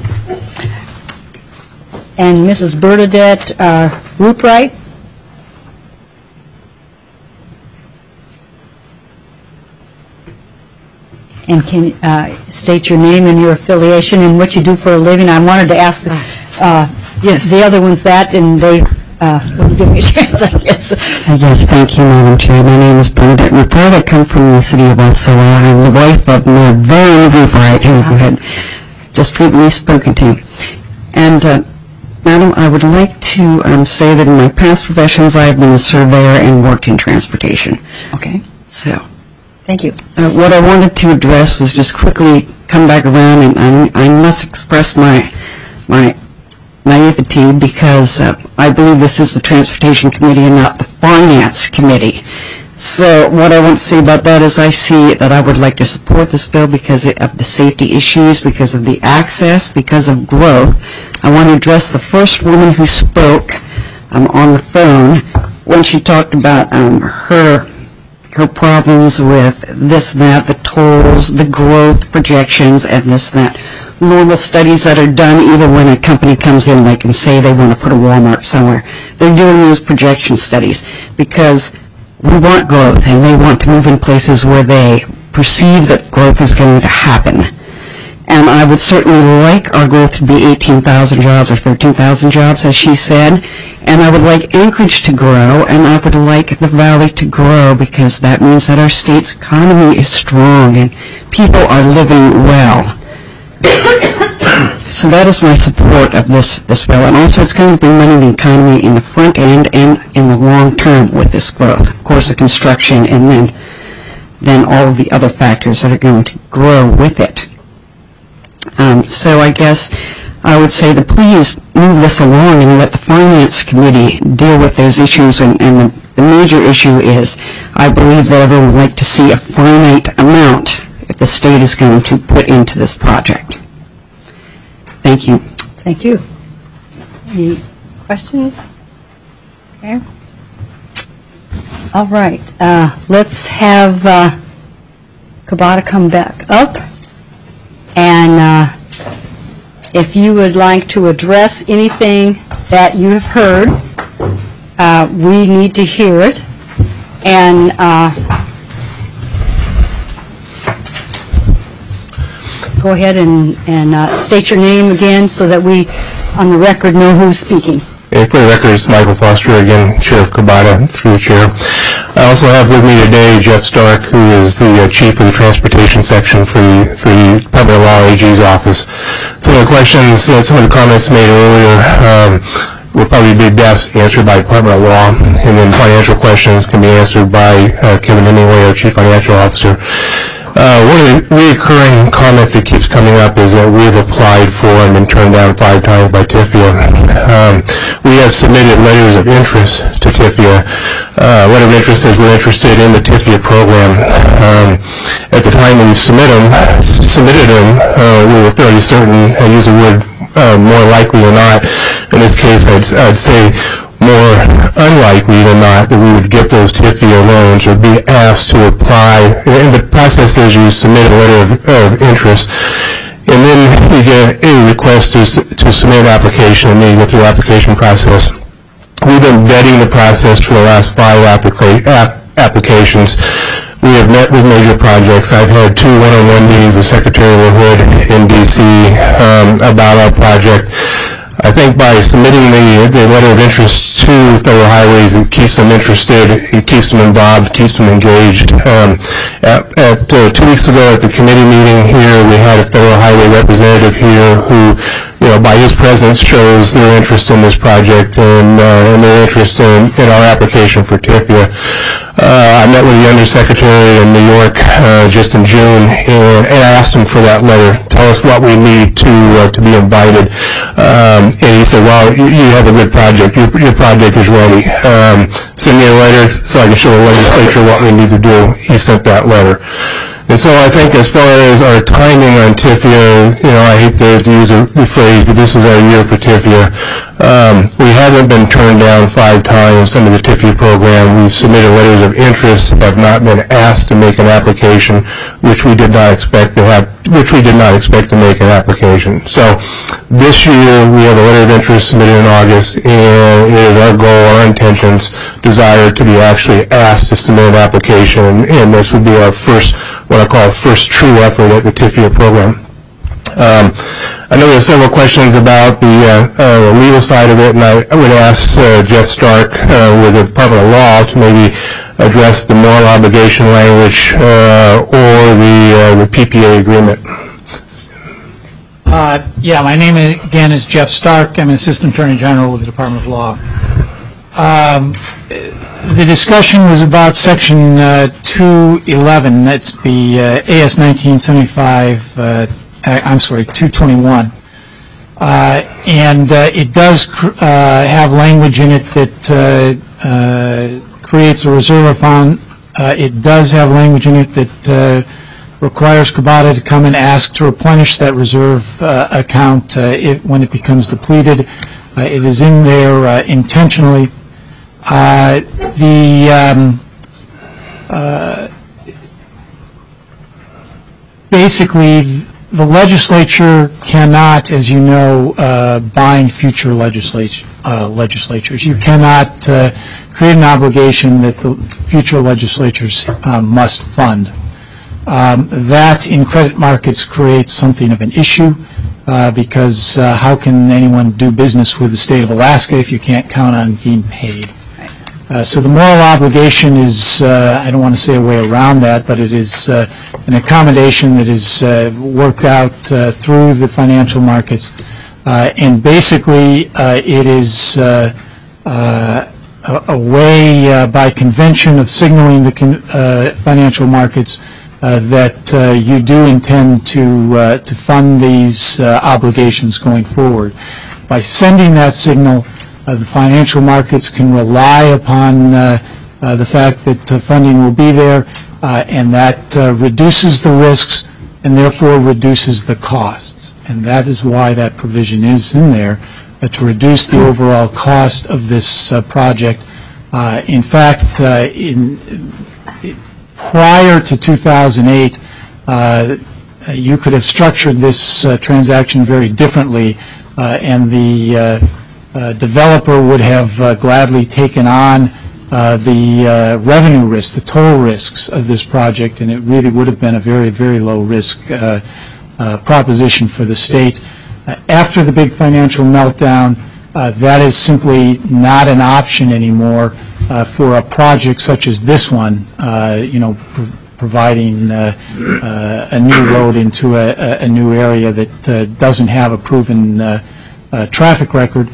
And Mrs. Bernadette Rupright? And can you state your name and your affiliation and what you do for a living? I wanted to ask the other ones that, and they will you give me a chance, I guess? Yes, thank you, Madam Chair. My name is Bernadette McBride. I come from the city of Osceola. I'm the wife of Mayor Vern Rubright, who had just previously spoken to. And, Madam, I would like to say that in my past professions, I have been a surveyor and worked in transportation. Okay. So. Thank you. What I wanted to address was just quickly come back around, and I must express my naivety because I believe this is the Transportation Committee and not the Finance Committee. So what I want to say about that is I see that I would like to support this bill because of the safety issues, because of the access, because of growth. I want to address the first woman who spoke on the phone when she talked about her problems with this, that, the tolls, the growth projections, and this, that. Normal studies that are done, even when a company comes in, they can say they want to put a Walmart somewhere. They're doing those projection studies because we want growth, and they want to move in places where they perceive that growth is going to happen. And I would certainly like our growth to be 18,000 jobs or 13,000 jobs, as she said. And I would like Anchorage to grow, and I would like the Valley to grow because that means that our state's economy is strong and people are living well. So that is my support of this bill. And also it's going to bring money to the economy in the front end and in the long term with this growth. Of course, the construction and then all of the other factors that are going to grow with it. So I guess I would say to please move this along and let the Finance Committee deal with those issues. And the major issue is I believe that everyone would like to see a finite amount that the state is going to put into this project. Thank you. Thank you. Any questions? Okay. All right. Let's have Kabata come back up. And if you would like to address anything that you have heard, we need to hear it. And go ahead and state your name again so that we, on the record, know who's speaking. For the record, it's Michael Foster, again, Sheriff Kabata, through the chair. I also have with me today Jeff Stark, who is the chief of the transportation section for the Department of Law AG's office. Some of the questions, some of the comments made earlier will probably be best answered by Department of Law, and then financial questions can be answered by Kevin Hemingway, our chief financial officer. One of the recurring comments that keeps coming up is that we have applied for and been turned down 5 times by TIFIA. We have submitted letters of interest to TIFIA. Letter of interest says we're interested in the TIFIA program. At the time we submitted them, we were fairly certain, I use the word more likely or not. In this case, I'd say more unlikely than not that we would get those TIFIA loans or be asked to apply. And the process is you submit a letter of interest, and then you get a request to submit an application, and then you go through the application process. We've been vetting the process for the last 5 applications. We have met with major projects. I've had 2 one-on-one meetings with Secretary LaHood in D.C. About our project. I think by submitting the letter of interest to Federal Highways, it keeps them interested, it keeps them involved, keeps them engaged. 2 weeks ago at the committee meeting here, we had a Federal Highway representative here who, by his presence shows their interest in this project and their interest in our application for TIFIA. I met with the Undersecretary in New York just in June, and I asked him for that letter. Tell us what we need to be invited. And he said, well, you have a good project. Your project is ready. Send me a letter so I can show the legislature what we need to do. He sent that letter. And so I think as far as our timing on TIFIA, I hate to use the phrase, but this is our year for TIFIA. We haven't been turned down 5 times under the TIFIA program. We've submitted letters of interest, have not been asked to make an application, which we did not expect to make an application. So this year we have a letter of interest submitted in August, and it is our goal, our intentions, desire to be actually asked to submit an application, and this would be our first, what I call first true effort at the TIFIA program. I know there's several questions about the legal side of it, and I would ask Jeff Stark with the Department of Law to maybe address the moral obligation language or the PPA agreement. Yeah, my name again is Jeff Stark. I'm an Assistant Attorney General with the Department of Law. The discussion was about Section 211. That's the AS 1975. I'm sorry, 221. And it does have language in it that creates a reserve fund. It does have language in it that requires Cabada to come and ask to replenish that reserve account when it becomes depleted. It is in there intentionally. Basically, the legislature cannot, as you know, bind future legislatures. You cannot create an obligation that the future legislatures must fund. That in credit markets creates something of an issue because how can anyone do business with the state of Alaska if you can't count on being paid? So the moral obligation is, I don't want to say a way around that, but it is an accommodation that is worked out through the financial markets. And basically it is a way by convention of signaling the financial markets that you do intend to fund these obligations going forward. By sending that signal, the financial markets can rely upon the fact that funding will be there, and that reduces the risks and therefore reduces the costs. And that is why that provision is in there, to reduce the overall cost of this project. In fact, prior to 2008, you could have structured this transaction very differently, and the developer would have gladly taken on the revenue risks, the toll risks of this project, and it really would have been a very, very low risk proposition for the state. After the big financial meltdown, that is simply not an option anymore for a project such as this one, providing a new road into a new area that doesn't have a proven traffic record.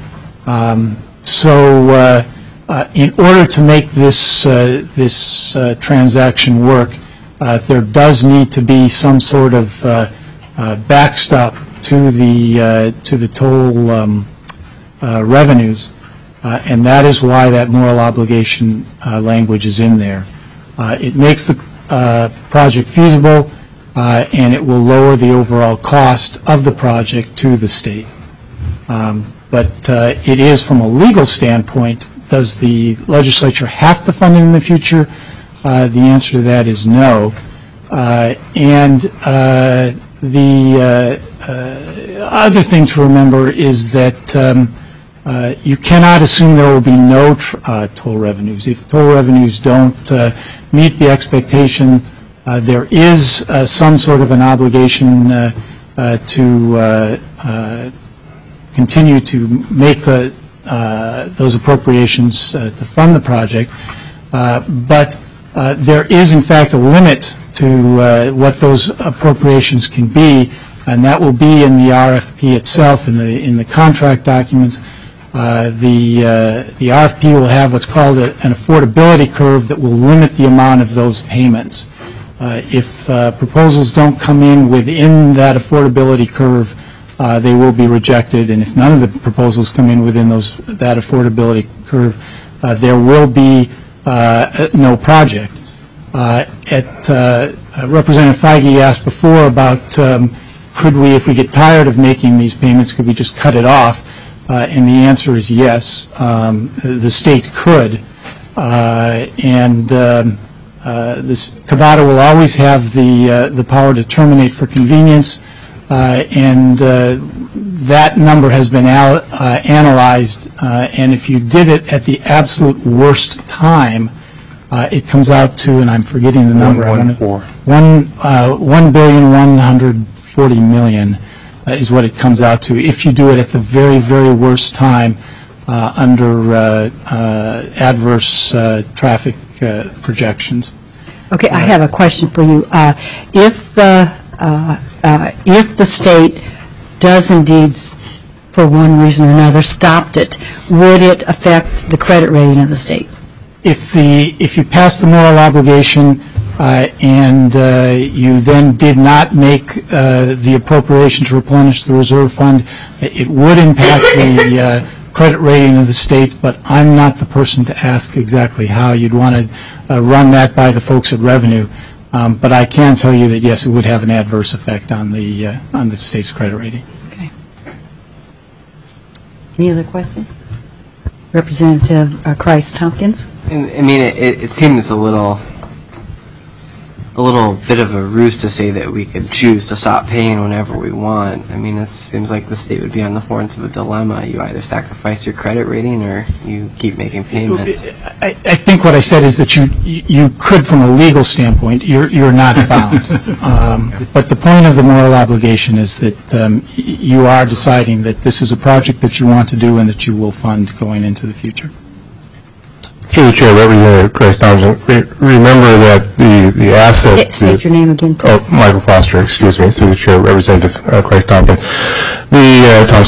So in order to make this transaction work, there does need to be some sort of backstop to the toll revenues, and that is why that moral obligation language is in there. It makes the project feasible, and it will lower the overall cost of the project to the state. But it is, from a legal standpoint, does the legislature have to fund it in the future? The answer to that is no. And the other thing to remember is that you cannot assume there will be no toll revenues. If toll revenues don't meet the expectation, there is some sort of an obligation to continue to make those appropriations to fund the project. But there is, in fact, a limit to what those appropriations can be, and that will be in the RFP itself, in the contract documents. The RFP will have what's called an affordability curve that will limit the amount of those payments. If proposals don't come in within that affordability curve, they will be rejected, and if none of the proposals come in within that affordability curve, there will be no project. Representative Feige asked before about could we, if we get tired of making these payments, could we just cut it off? And the answer is yes. The state could, and Cabada will always have the power to terminate for convenience, and that number has been analyzed, and if you did it at the absolute worst time, it comes out to, and I'm forgetting the number, $1,140,000,000, is what it comes out to, if you do it at the very, very worst time under adverse traffic projections. Okay, I have a question for you. If the state does indeed, for one reason or another, stopped it, would it affect the credit rating of the state? If you pass the moral obligation and you then did not make the appropriation to replenish the reserve fund, it would impact the credit rating of the state, but I'm not the person to ask exactly how. You'd want to run that by the folks at Revenue. But I can tell you that, yes, it would have an adverse effect on the state's credit rating. Okay. Any other questions? Representative Christ-Tompkins? I mean, it seems a little bit of a ruse to say that we could choose to stop paying whenever we want. I mean, it seems like the state would be on the horns of a dilemma. You either sacrifice your credit rating or you keep making payments. I think what I said is that you could, from a legal standpoint, you're not bound. But the point of the moral obligation is that you are deciding that this is a project that you want to do and that you will fund going into the future. Through the Chair, Representative Christ-Tompkins, remember that the asset... State your name again, please. Oh, Michael Foster, excuse me. Through the Chair, Representative Christ-Tompkins. The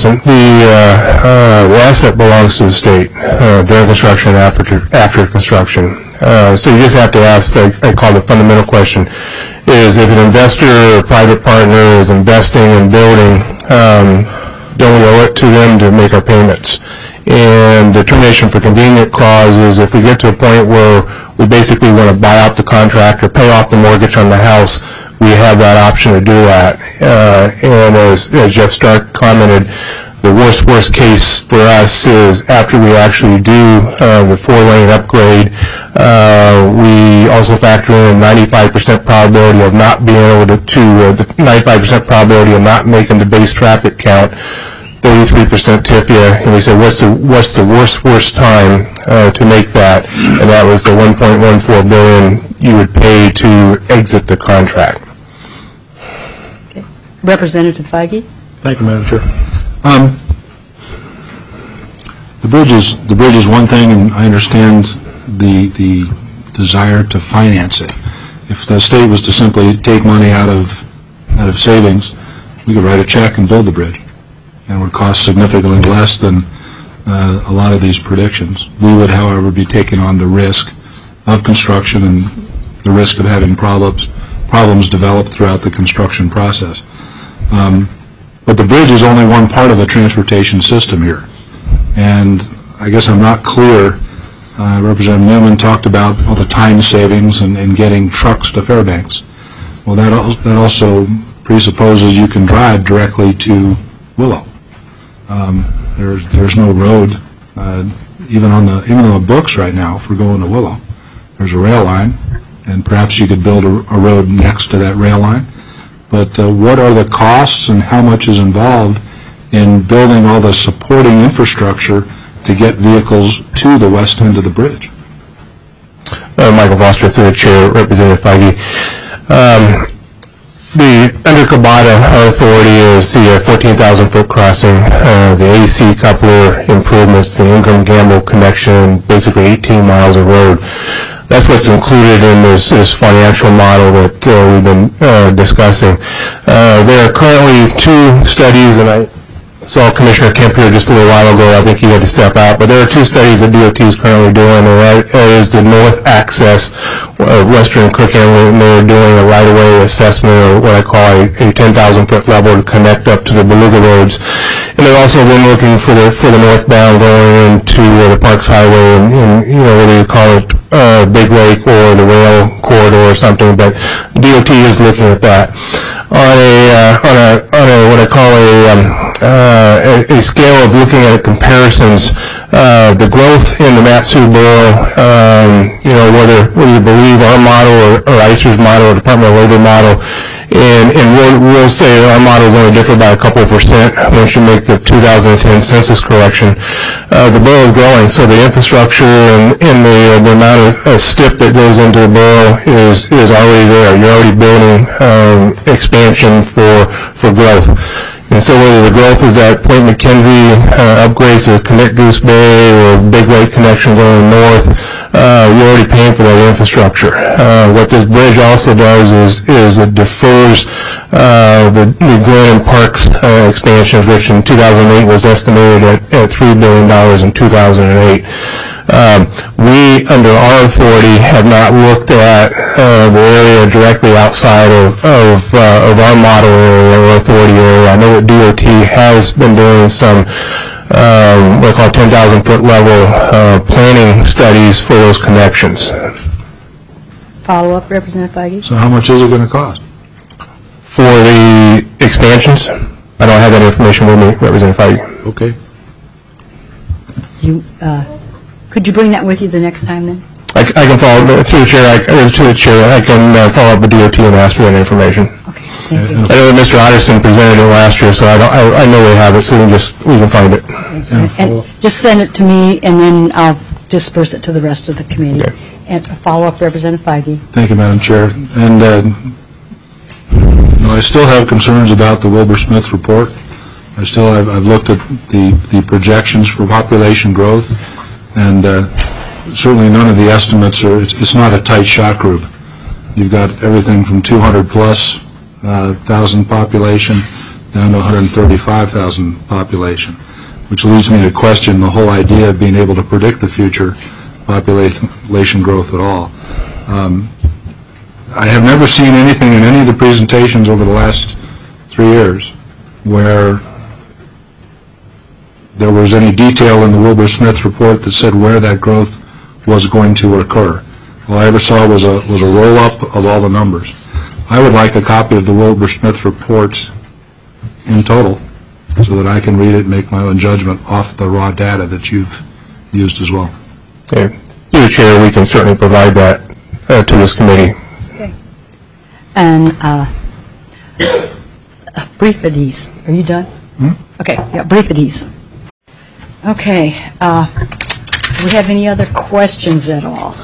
asset belongs to the state during construction and after construction. So you just have to ask, I call the fundamental question, is if an investor or a private partner is investing in building, don't we owe it to them to make our payments? And the termination for convenient clause is if we get to a point where we basically want to buy out the contract or pay off the mortgage on the house, we have that option to do that. And as Jeff Stark commented, the worst case for us is after we actually do the 4-lane upgrade, we also factor in 95% probability of not being able to the 95% probability of not making the base traffic count, 33% TIFIA, and we said, what's the worst time to make that? And that was the $1.14 billion you would pay to exit the contract. Okay. Representative Feige? Thank you, Madam Chair. The bridge is one thing, and I understand the desire to finance it. If the state was to simply take money out of savings, we could write a check and build the bridge, and it would cost significantly less than a lot of these predictions. We would, however, be taking on the risk of construction and the risk of having problems develop throughout the construction process. But the bridge is only one part of the transportation system here. And I guess I'm not clear. Representative Newman talked about all the time savings and getting trucks to Fairbanks. Well, that also presupposes you can drive directly to Willow. There's no road, even on the books right now, if we're going to Willow. There's a rail line, and perhaps you could build a road next to that rail line. But what are the costs and how much is involved in building all the supporting infrastructure to get vehicles to the west end of the bridge? Michael Foster, through the Chair, Representative Feige. Under Cabota, our authority is the 14,000-foot crossing, the AC coupler improvements, the Ingram-Gamble connection, basically 18 miles of road. That's what's included in this financial model that we've been discussing. There are currently 2 studies, and I saw Commissioner Kemp here just a little while ago. I think he had to step out. But there are 2 studies that DOT is currently doing. And that is the North Access, Western Cook Inlet, and they're doing a right-of-way assessment, or what I call a 10,000-foot level to connect up to the Beluga roads. And they've also been looking for the northbound going into the Parks Highway, and whether you call it Big Lake or the rail corridor or something. But DOT is looking at that. On a what I call a scale of looking at comparisons, the growth in the Mat-Su borough, whether you believe our model or ICER's model or Department of Labor model, and we'll say our model is only different by a couple of percent once you make the 2010 census correction. The borough is growing, so the infrastructure and the amount of STIP that goes into the borough is already there. You're already building expansion for growth. And so whether the growth is at Point McKenzie, upgrades to Connect Goose Bay, or Big Lake connection going north, you're already paying for that infrastructure. What this bridge also does is it defers the Glen Parks expansions, which in 2008 was estimated at $3 billion in 2008. We, under our authority, have not looked at the area directly outside of our model area or authority area. I know that DOT has been doing some what they call 10,000-foot level planning studies for those connections. Follow-up, Representative Feige? So how much is it going to cost? For the expansions, I don't have that information with me, Representative Feige. Okay. Could you bring that with you the next time then? I can follow up through the chair. I can follow up with DOT and ask for that information. Okay, thank you. I know that Mr. Otterson presented it last year, so I know they have it, so we can find it. And just send it to me, and then I'll disperse it to the rest of the committee. Okay. And follow-up, Representative Feige. Thank you, Madam Chair. And I still have concerns about the Wilbur-Smith report. I've looked at the projections for population growth, and certainly none of the estimates are. It's not a tight shot group. You've got everything from 200+ thousand population down to 135,000 population, which leads me to question the whole idea of being able to predict the future population growth at all. I have never seen anything in any of the presentations over the last 3 years where there was any detail in the Wilbur-Smith report that said where that growth was going to occur. All I ever saw was a roll-up of all the numbers. I would like a copy of the Wilbur-Smith report in total so that I can read it and make my own judgment off the raw data that you've used as well. Okay. Through the chair, we can certainly provide that to this committee. Okay. And briefadies. Are you done? Okay, yeah, briefadies. Okay, do we have any other questions at all?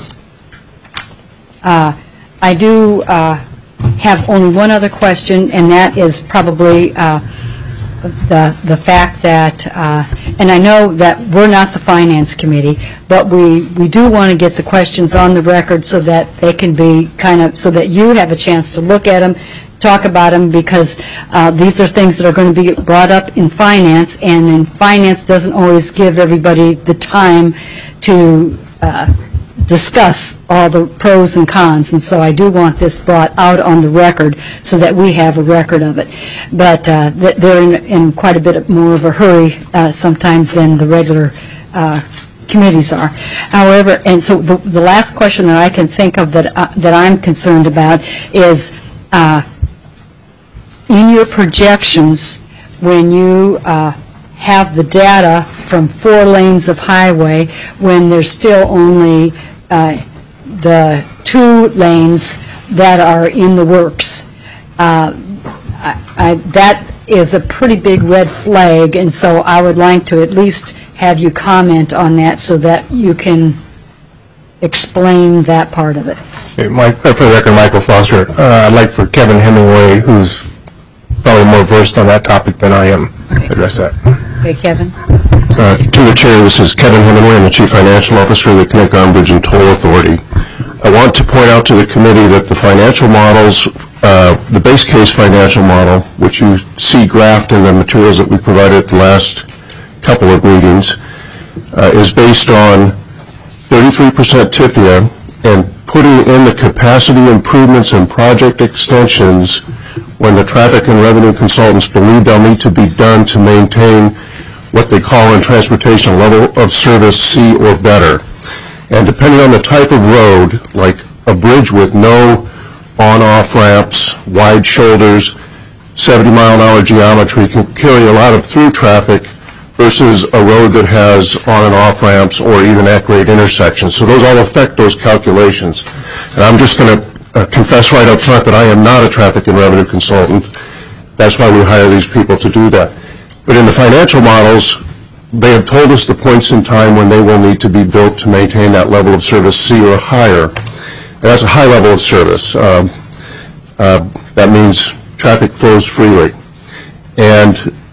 I do have only one other question, and that is probably the fact that, and I know that we're not the Finance Committee, but we do want to get the questions on the record so that they can be so that you have a chance to look at them, talk about them, because these are things that are going to be brought up in finance, and in finance doesn't always give everybody the time to discuss all the pros and cons, and so I do want this brought out on the record so that we have a record of it. But they're in quite a bit more of a hurry sometimes than the regular committees are. However, and so the last question that I can think of that I'm concerned about is in your projections, when you have the data from 4 lanes of highway, when there's still only the 2 lanes that are in the works, that is a pretty big red flag, and so I would like to at least have you comment on that so that you can explain that part of it. Okay, for the record, Michael Foster. I'd like for Kevin Hemingway, who's probably more versed on that topic than I am, to address that. Okay, Kevin. To the Chair, this is Kevin Hemingway. I'm the Chief Financial Officer of the Connect Iron Bridge and Toll Authority. I want to point out to the committee that the financial models, the base case financial model, which you see graphed in the materials that we provided at the last couple of meetings, is based on 33% TIFIA and putting in the capacity improvements and project extensions when the traffic and revenue consultants believe they'll need to be done to maintain what they call in transportation level of service C or better. And depending on the type of road, like a bridge with no on-off ramps, wide shoulders, 70-mile-an-hour geometry can carry a lot of through traffic versus a road that has on and off ramps or even at-grade intersections. So those all affect those calculations. And I'm just going to confess right up front that I am not a traffic and revenue consultant. That's why we hire these people to do that. But in the financial models, they have told us the points in time when they will need to be built to maintain that level of service C or higher. And that's a high level of service. That means traffic flows freely. And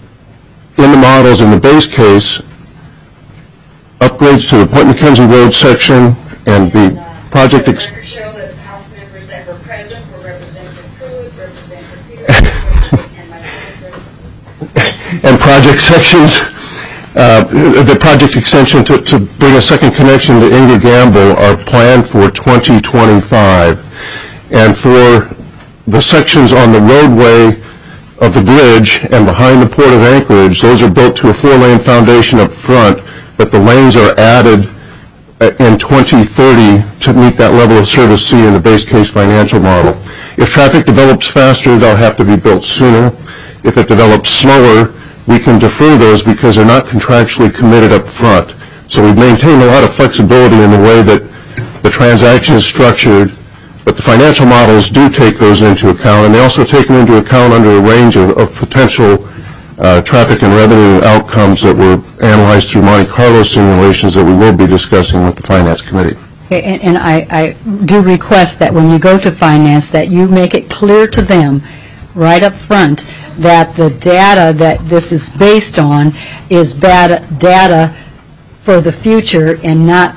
in the models, in the base case, upgrades to the Point McKenzie Road section and the project... show that the House members that were present were Representative Pruitt, Representative Peters, and myself. And project sections, the project extension to bring a second connection to Inga Gamble are planned for 2025. And for the sections on the roadway of the bridge and behind the Port of Anchorage, those are built to a 4-lane foundation up front, but the lanes are added in 2030 to meet that level of service C in the base case financial model. If traffic develops faster, they'll have to be built sooner. If it develops slower, we can defer those because they're not contractually committed up front. So we maintain a lot of flexibility in the way that the transaction is structured, but the financial models do take those into account, and they also take them into account under a range of potential traffic and revenue outcomes that were analyzed through Monte Carlo simulations that we will be discussing with the Finance Committee. Okay, and I do request that when you go to Finance that you make it clear to them right up front that the data that this is based on is bad data for the future and not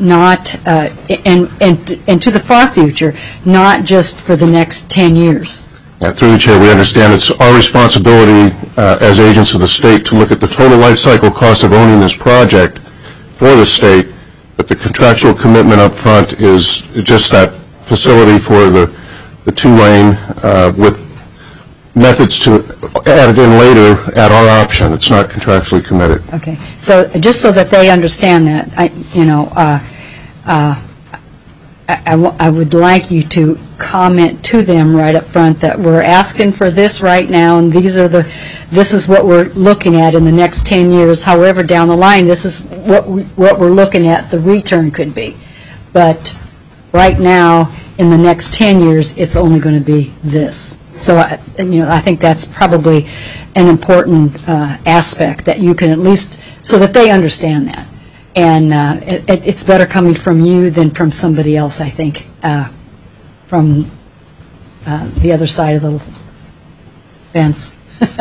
and to the far future, not just for the next 10 years. Yeah, through the Chair, we understand it's our responsibility as agents of the state to look at the total life cycle cost of owning this project for the state, but the contractual commitment up front is just that facility for the 2-lane with methods to add it in later at our option. It's not contractually committed. Okay, so just so that they understand that, I would like you to comment to them right up front that we're asking for this right now, and this is what we're looking at in the next 10 years. However, down the line, this is what we're looking at the return could be. But right now, in the next 10 years, it's only going to be this. So I think that's probably an important aspect that you can at least, so that they understand that. And it's better coming from you than from somebody else, I think, from the other side of the fence.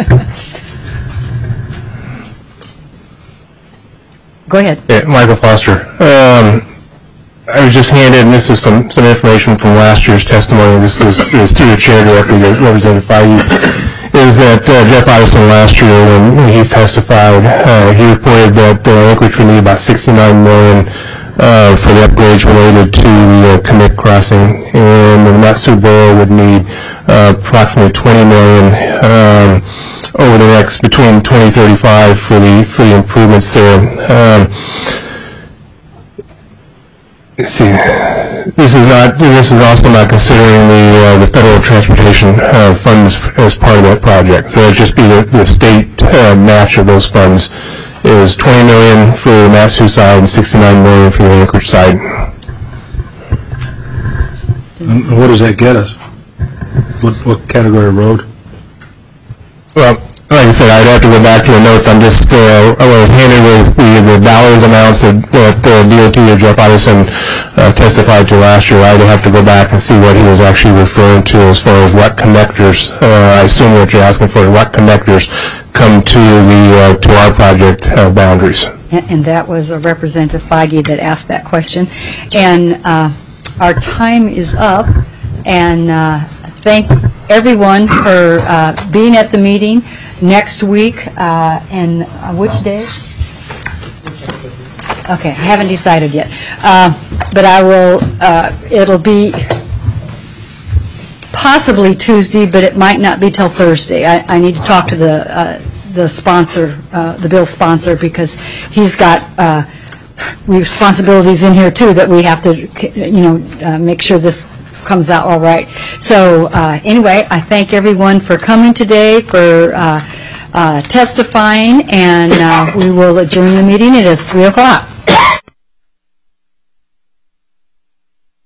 Go ahead. Yeah, Michael Foster. I was just handed, and this is some information from last year's testimony. This is through the chair directly to Representative Feige. Is that Jeff Addison last year, when he testified, he reported that Anchorage would need about $69 million for the upgrades related to the Connect crossing, and the Matsu Borough would need approximately $20 million over the next between 2035 for the improvements there. See, this is also not considering the federal transportation funds as part of that project. So it'd just be the state match of those funds is $20 million for the Matsu side and $69 million for the Anchorage side. And what does that get us? What category of road? Well, like I said, I'd have to go back to the notes. I'm just, I was handed with the dollars amounts that DOT or Jeff Addison testified to last year. I'd have to go back and see what he was actually referring to as far as what connectors, I assume what you're asking for, what connectors come to our project boundaries. And that was a Representative Feige that asked that question. And our time is up, and thank everyone for being at the meeting. Next week, and which day? Okay, I haven't decided yet. But I will, it'll be possibly Tuesday, but it might not be till Thursday. I need to talk to the sponsor, the bill sponsor, because he's got responsibilities in here too that we have to, make sure this comes out all right. So anyway, I thank everyone for coming today, for testifying, and we will adjourn the meeting. It is 3 o'clock.